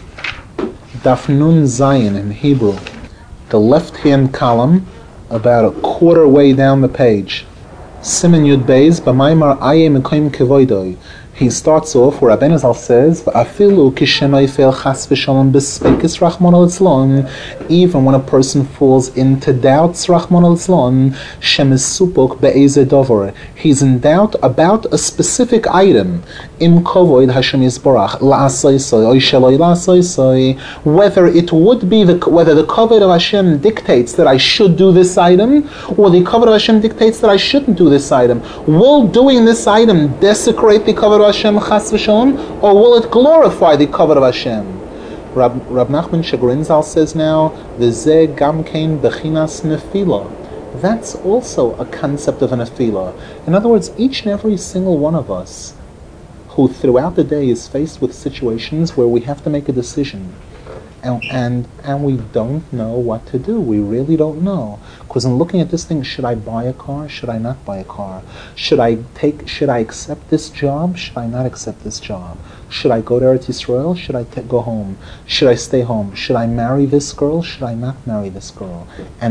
Daf Nun Zayin in Hebrew. The left-hand column, about a quarter way down the page. Siman Yud Beis, B'maimar Ayem Ekoim Kevoidoi. He starts off where Rabbeinu Zal says, "Afilu kishenayfel chas v'shalom b'speikis Rachmana litzlan." Even when a person falls into doubts, Rachmana litzlan, shemisupok be'ezeh dover. He's in doubt about a specific item. Im kovoid Hashem yisborach la'asaysoi oy sheloi la'asaysoi. Whether it would be the whether the kavod of Hashem dictates that I should do this item, or the kavod of Hashem dictates that I shouldn't do this item. Will doing this item desecrate the kavod of Hashem chas v'shalom, or will it glorify the kavod of Hashem? Rab, Rab Nachman Shagrin Zal says now, v'zeh gam kein bechinas nefila. That's also a concept of a nefila. In other words, each and every single one of us who throughout the day is faced with situations where we have to make a decision, and and, and we don't know what to do. We really don't know. Because in looking at this thing, should I buy a car? Should I not buy a car? Should I take? Should I accept this job? Should I not accept this job? Should I go to Eretz Yisrael? Should I t- go home? Should I stay home? Should I marry this girl? Should I not marry this girl? And the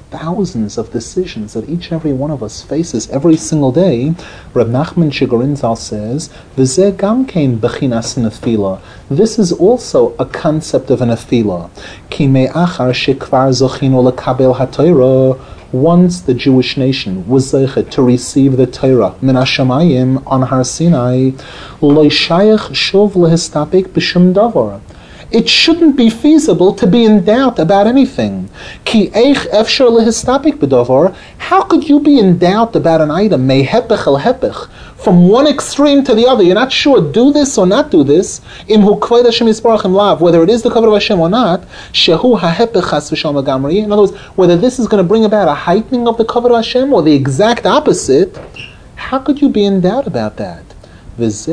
thousands of decisions that each and every one of us faces every single day, Reb Nachman Shigarin Zal says, V'zeh gam kein bechinas nefila. This is also a concept of a nefila. Ki me'achar shekvar zochinu lekabel haTorah. Once the Jewish nation was zeichet to receive the Torah min hashamayim on Har Sinai, lo shayach shuv lehistapik b'shum davar. It shouldn't be feasible to be in doubt about anything. Ki eich efshar lehistapik b'davar. How could you be in doubt about an item? Mei hepech el hepech. From one extreme to the other, you're not sure, do this or not do this. Im hu kvod Hashem yisparach im lav, whether it is the cover of Hashem or not. Shehu hahepech chas v'shalom hagamri. In other words, whether this is going to bring about a heightening of the cover of Hashem or the exact opposite. How could you be in doubt about that? It's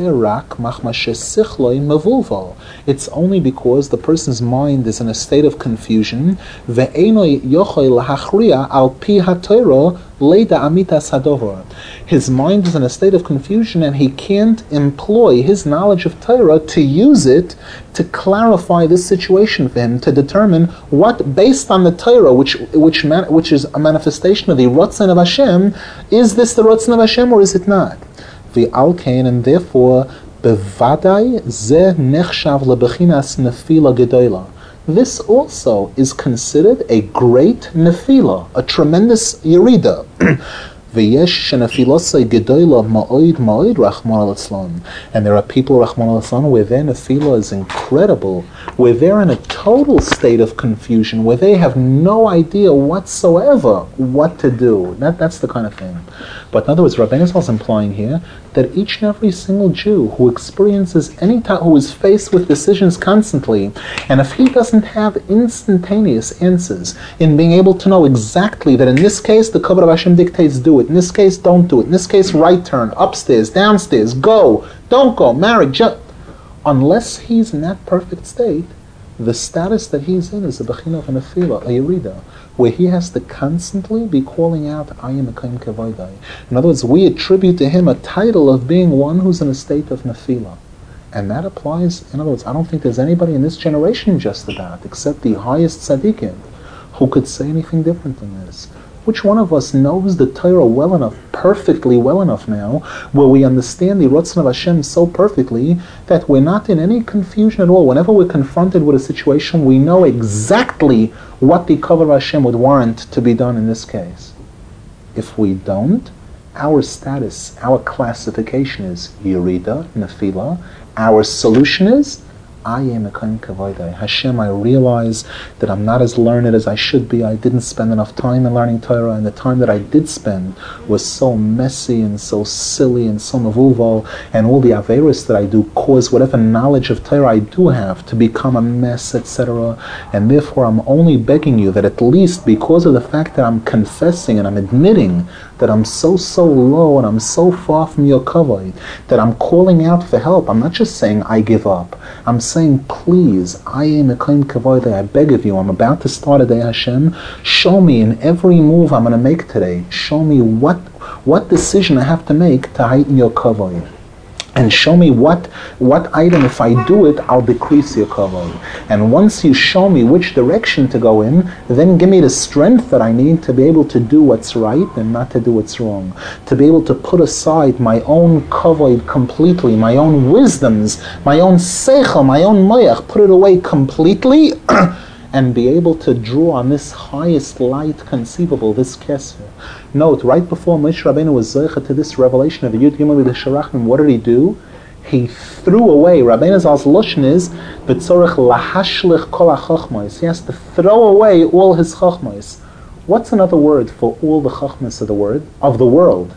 only because the person's mind is in a state of confusion. His mind is in a state of confusion and he can't employ his knowledge of Torah to use it to clarify this situation for him, to determine what, based on the Torah, which which man, which is a manifestation of the Ratzon of Hashem, is this the Ratzon of Hashem or is it not? The Alkain, and therefore, bevadai ze nechshav lebechinas nefila gedola. This also is considered a great nefila, a tremendous yerida. V'yesh shenefilosei gedola ma'oid ma'oid rachman al-Islam. And there are people, rachman al-Islam, where their nefila is incredible, where they're in a total state of confusion, where they have no idea whatsoever what to do. That, that's the kind of thing. But in other words, Rabbeinu Zal is implying here that each and every single Jew who experiences any time, who is faced with decisions constantly, and if he doesn't have instantaneous answers in being able to know exactly that in this case the Kavod of Hashem dictates do it, in this case don't do it, in this case right turn, upstairs, downstairs, go, don't go, marry, just, unless he's in that perfect state, the status that he's in is a bechina of a nefila, a yerida, where he has to constantly be calling out, I am a kaim kevaydai. In other words, we attribute to him a title of being one who's in a state of nefila. And that applies, in other words, I don't think there's anybody in this generation just about, except the highest tzaddikim, who could say anything different than this. Which one of us knows the Torah well enough, perfectly well enough now, where we understand the Ratzon of Hashem so perfectly that we're not in any confusion at all. Whenever we're confronted with a situation, we know exactly what the Kavod of Hashem would warrant to be done in this case. If we don't, our status, our classification is Yerida, Nefila. Our solution is, I am a kaim kevaydai. Hashem, I realize that I'm not as learned as I should be. I didn't spend enough time in learning Torah, and the time that I did spend was so messy and so silly and so mavulval, and all the averos that I do cause whatever knowledge of Torah I do have to become a mess, et cetera. And therefore, I'm only begging you that at least because of the fact that I'm confessing and I'm admitting that I'm so, so low and I'm so far from your kavod, that I'm calling out for help. I'm not just saying I give up. I'm saying, please, I am a kaim kavod. I beg of you, I'm about to start a day, Hashem. Show me in every move I'm going to make today, show me what what decision I have to make to heighten your kavod. And show me what what item, if I do it, I'll decrease your kavod. And once you show me which direction to go in, then give me the strength that I need to be able to do what's right and not to do what's wrong. To be able to put aside my own kavod completely, my own wisdoms, my own seichel, my own moyach, put it away completely, and be able to draw on this highest light conceivable, this keser. Note, right before Moshe Rabbeinu was zeicha to this revelation of the Yud Gimel with the Sharachim, what did he do? He threw away, Rabbeinu Zal's lashon is, b'tzorech lahashlich kol hachachmos. He has to throw away all his chachmos. What's another word for all the chachmos of the word, of the world?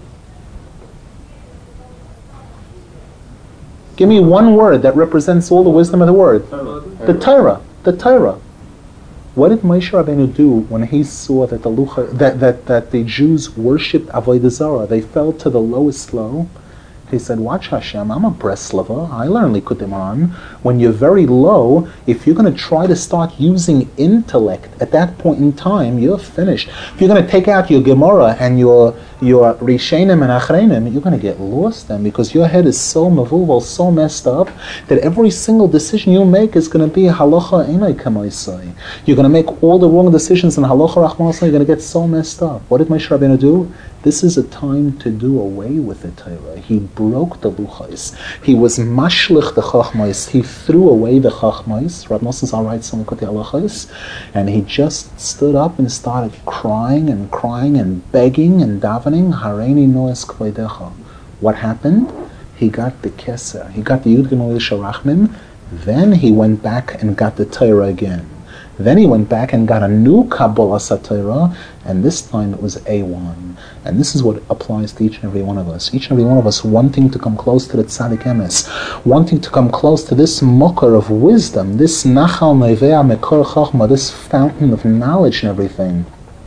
Give me one word that represents all the wisdom of the word. The Torah. The Torah. What did Moshe Rabbeinu do when he saw that the lucha, that, that, that the Jews worshipped avodah zarah? They fell to the lowest low. He said, watch Hashem, I'm a Breslava, I learn Likutei Moharan. When you're very low, if you're going to try to start using intellect at that point in time, you're finished. If you're going to take out your Gemara and your your Rishenim and Achreinim, you're going to get lost then, because your head is so mavuval, so messed up, that every single decision you make is going to be halacha einay kamaisai. You're going to make all the wrong decisions, and halacha rachmanisai, you're going to get so messed up. What did Moshe Rabbeinu do? This is a time to do away with the Torah. He broke the luchais. He was mashlich the chachmais. He threw away the chachmais. Rav Nosson Zal writes on Likutei Halachos, and he just stood up and started crying and crying and begging and davening. Hareini noes kvodecha. What happened? He got the keser. He got the Yud Gimel Sharachmim. Then he went back and got the Torah again. Then he went back and got a new Kabbalah Satira, and this time it was A one. And this is what applies to each and every one of us. Each and every one of us wanting to come close to the Tzaddik Emes, wanting to come close to this Mokar of wisdom, this Nachal Nevea Mekor Chachma, this fountain of knowledge and everything.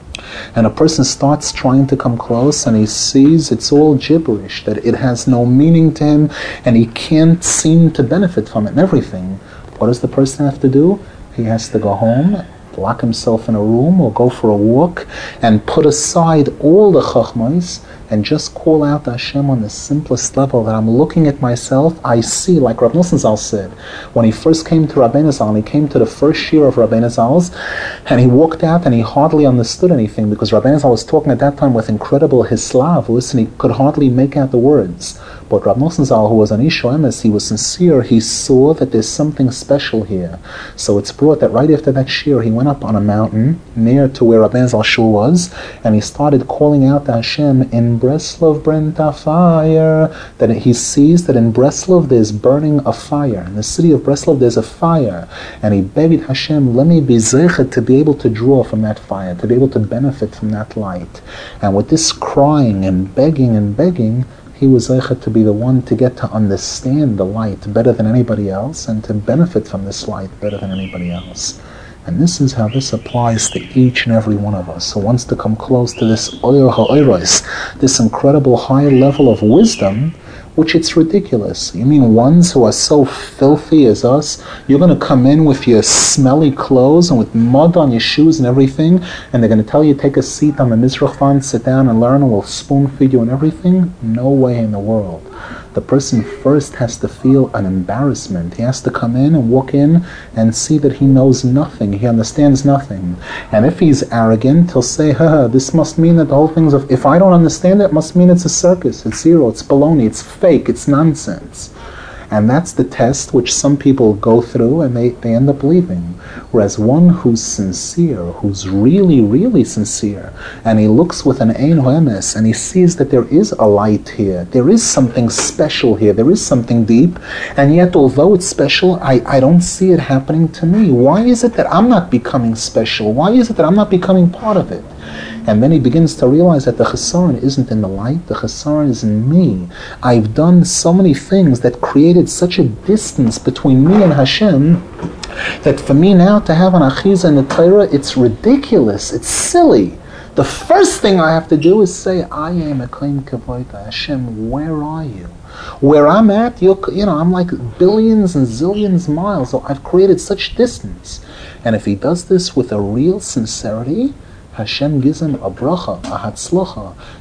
And a person starts trying to come close, and he sees it's all gibberish, that it has no meaning to him, and he can't seem to benefit from it and everything. What does the person have to do? He has to go home, lock himself in a room, or go for a walk, and put aside all the chachmais, and just call out to Hashem on the simplest level, that I'm looking at myself, I see, like Rav Nosson Zal said, when he first came to Rabbeinu Zal, and he came to the first year of Rabbeinu Zal's, and he walked out and he hardly understood anything, because Rabbeinu Zal was talking at that time with incredible Hislavus, and he could hardly make out the words. But Rav Nosson Zal, who was an Isho Emes, he was sincere, he saw that there's something special here. So it's brought that right after that shir, he went up on a mountain near to where Rabbeinu Zal Shul was, and he started calling out to Hashem, in Breslov brennt a fire, that he sees that in Breslov there's burning a fire. In the city of Breslov there's a fire. And he begged Hashem, let me be zeichet to be able to draw from that fire, to be able to benefit from that light. And with this crying and begging and begging, he was zeichet to be the one to get to understand the light better than anybody else, and to benefit from this light better than anybody else. And this is how this applies to each and every one of us who wants to come close to this Oyer HaOyros, this incredible high level of wisdom, which it's ridiculous. You mean ones who are so filthy as us, you're going to come in with your smelly clothes and with mud on your shoes and everything, and they're going to tell you take a seat on the Mizrach, sit down and learn, and we'll spoon feed you and everything? No way in the world. The person first has to feel an embarrassment. He has to come in and walk in and see that he knows nothing, he understands nothing. And if he's arrogant, he'll say, ha, this must mean that the whole thing's, of, if I don't understand it, it must mean it's a circus, it's zero, it's baloney, it's fake, it's nonsense. And that's the test which some people go through, and they, they end up believing. Whereas one who's sincere, who's really, really sincere, and he looks with an Ein Hoemes, and he sees that there is a light here, there is something special here, there is something deep, and yet although it's special, I, I don't see it happening to me. Why is it that I'm not becoming special? Why is it that I'm not becoming part of it? And then he begins to realize that the chesaron isn't in the light, the chesaron is in me. I've done so many things that created such a distance between me and Hashem, that for me now to have an achiza in the Torah, it's ridiculous, it's silly. The first thing I have to do is say, I am a claim kavoita. Hashem, where are you? Where I'm at, you're, you know, I'm like billions and zillions miles, so I've created such distance. And if he does this with a real sincerity, Hashem gives him a bracha, a hatzlacha.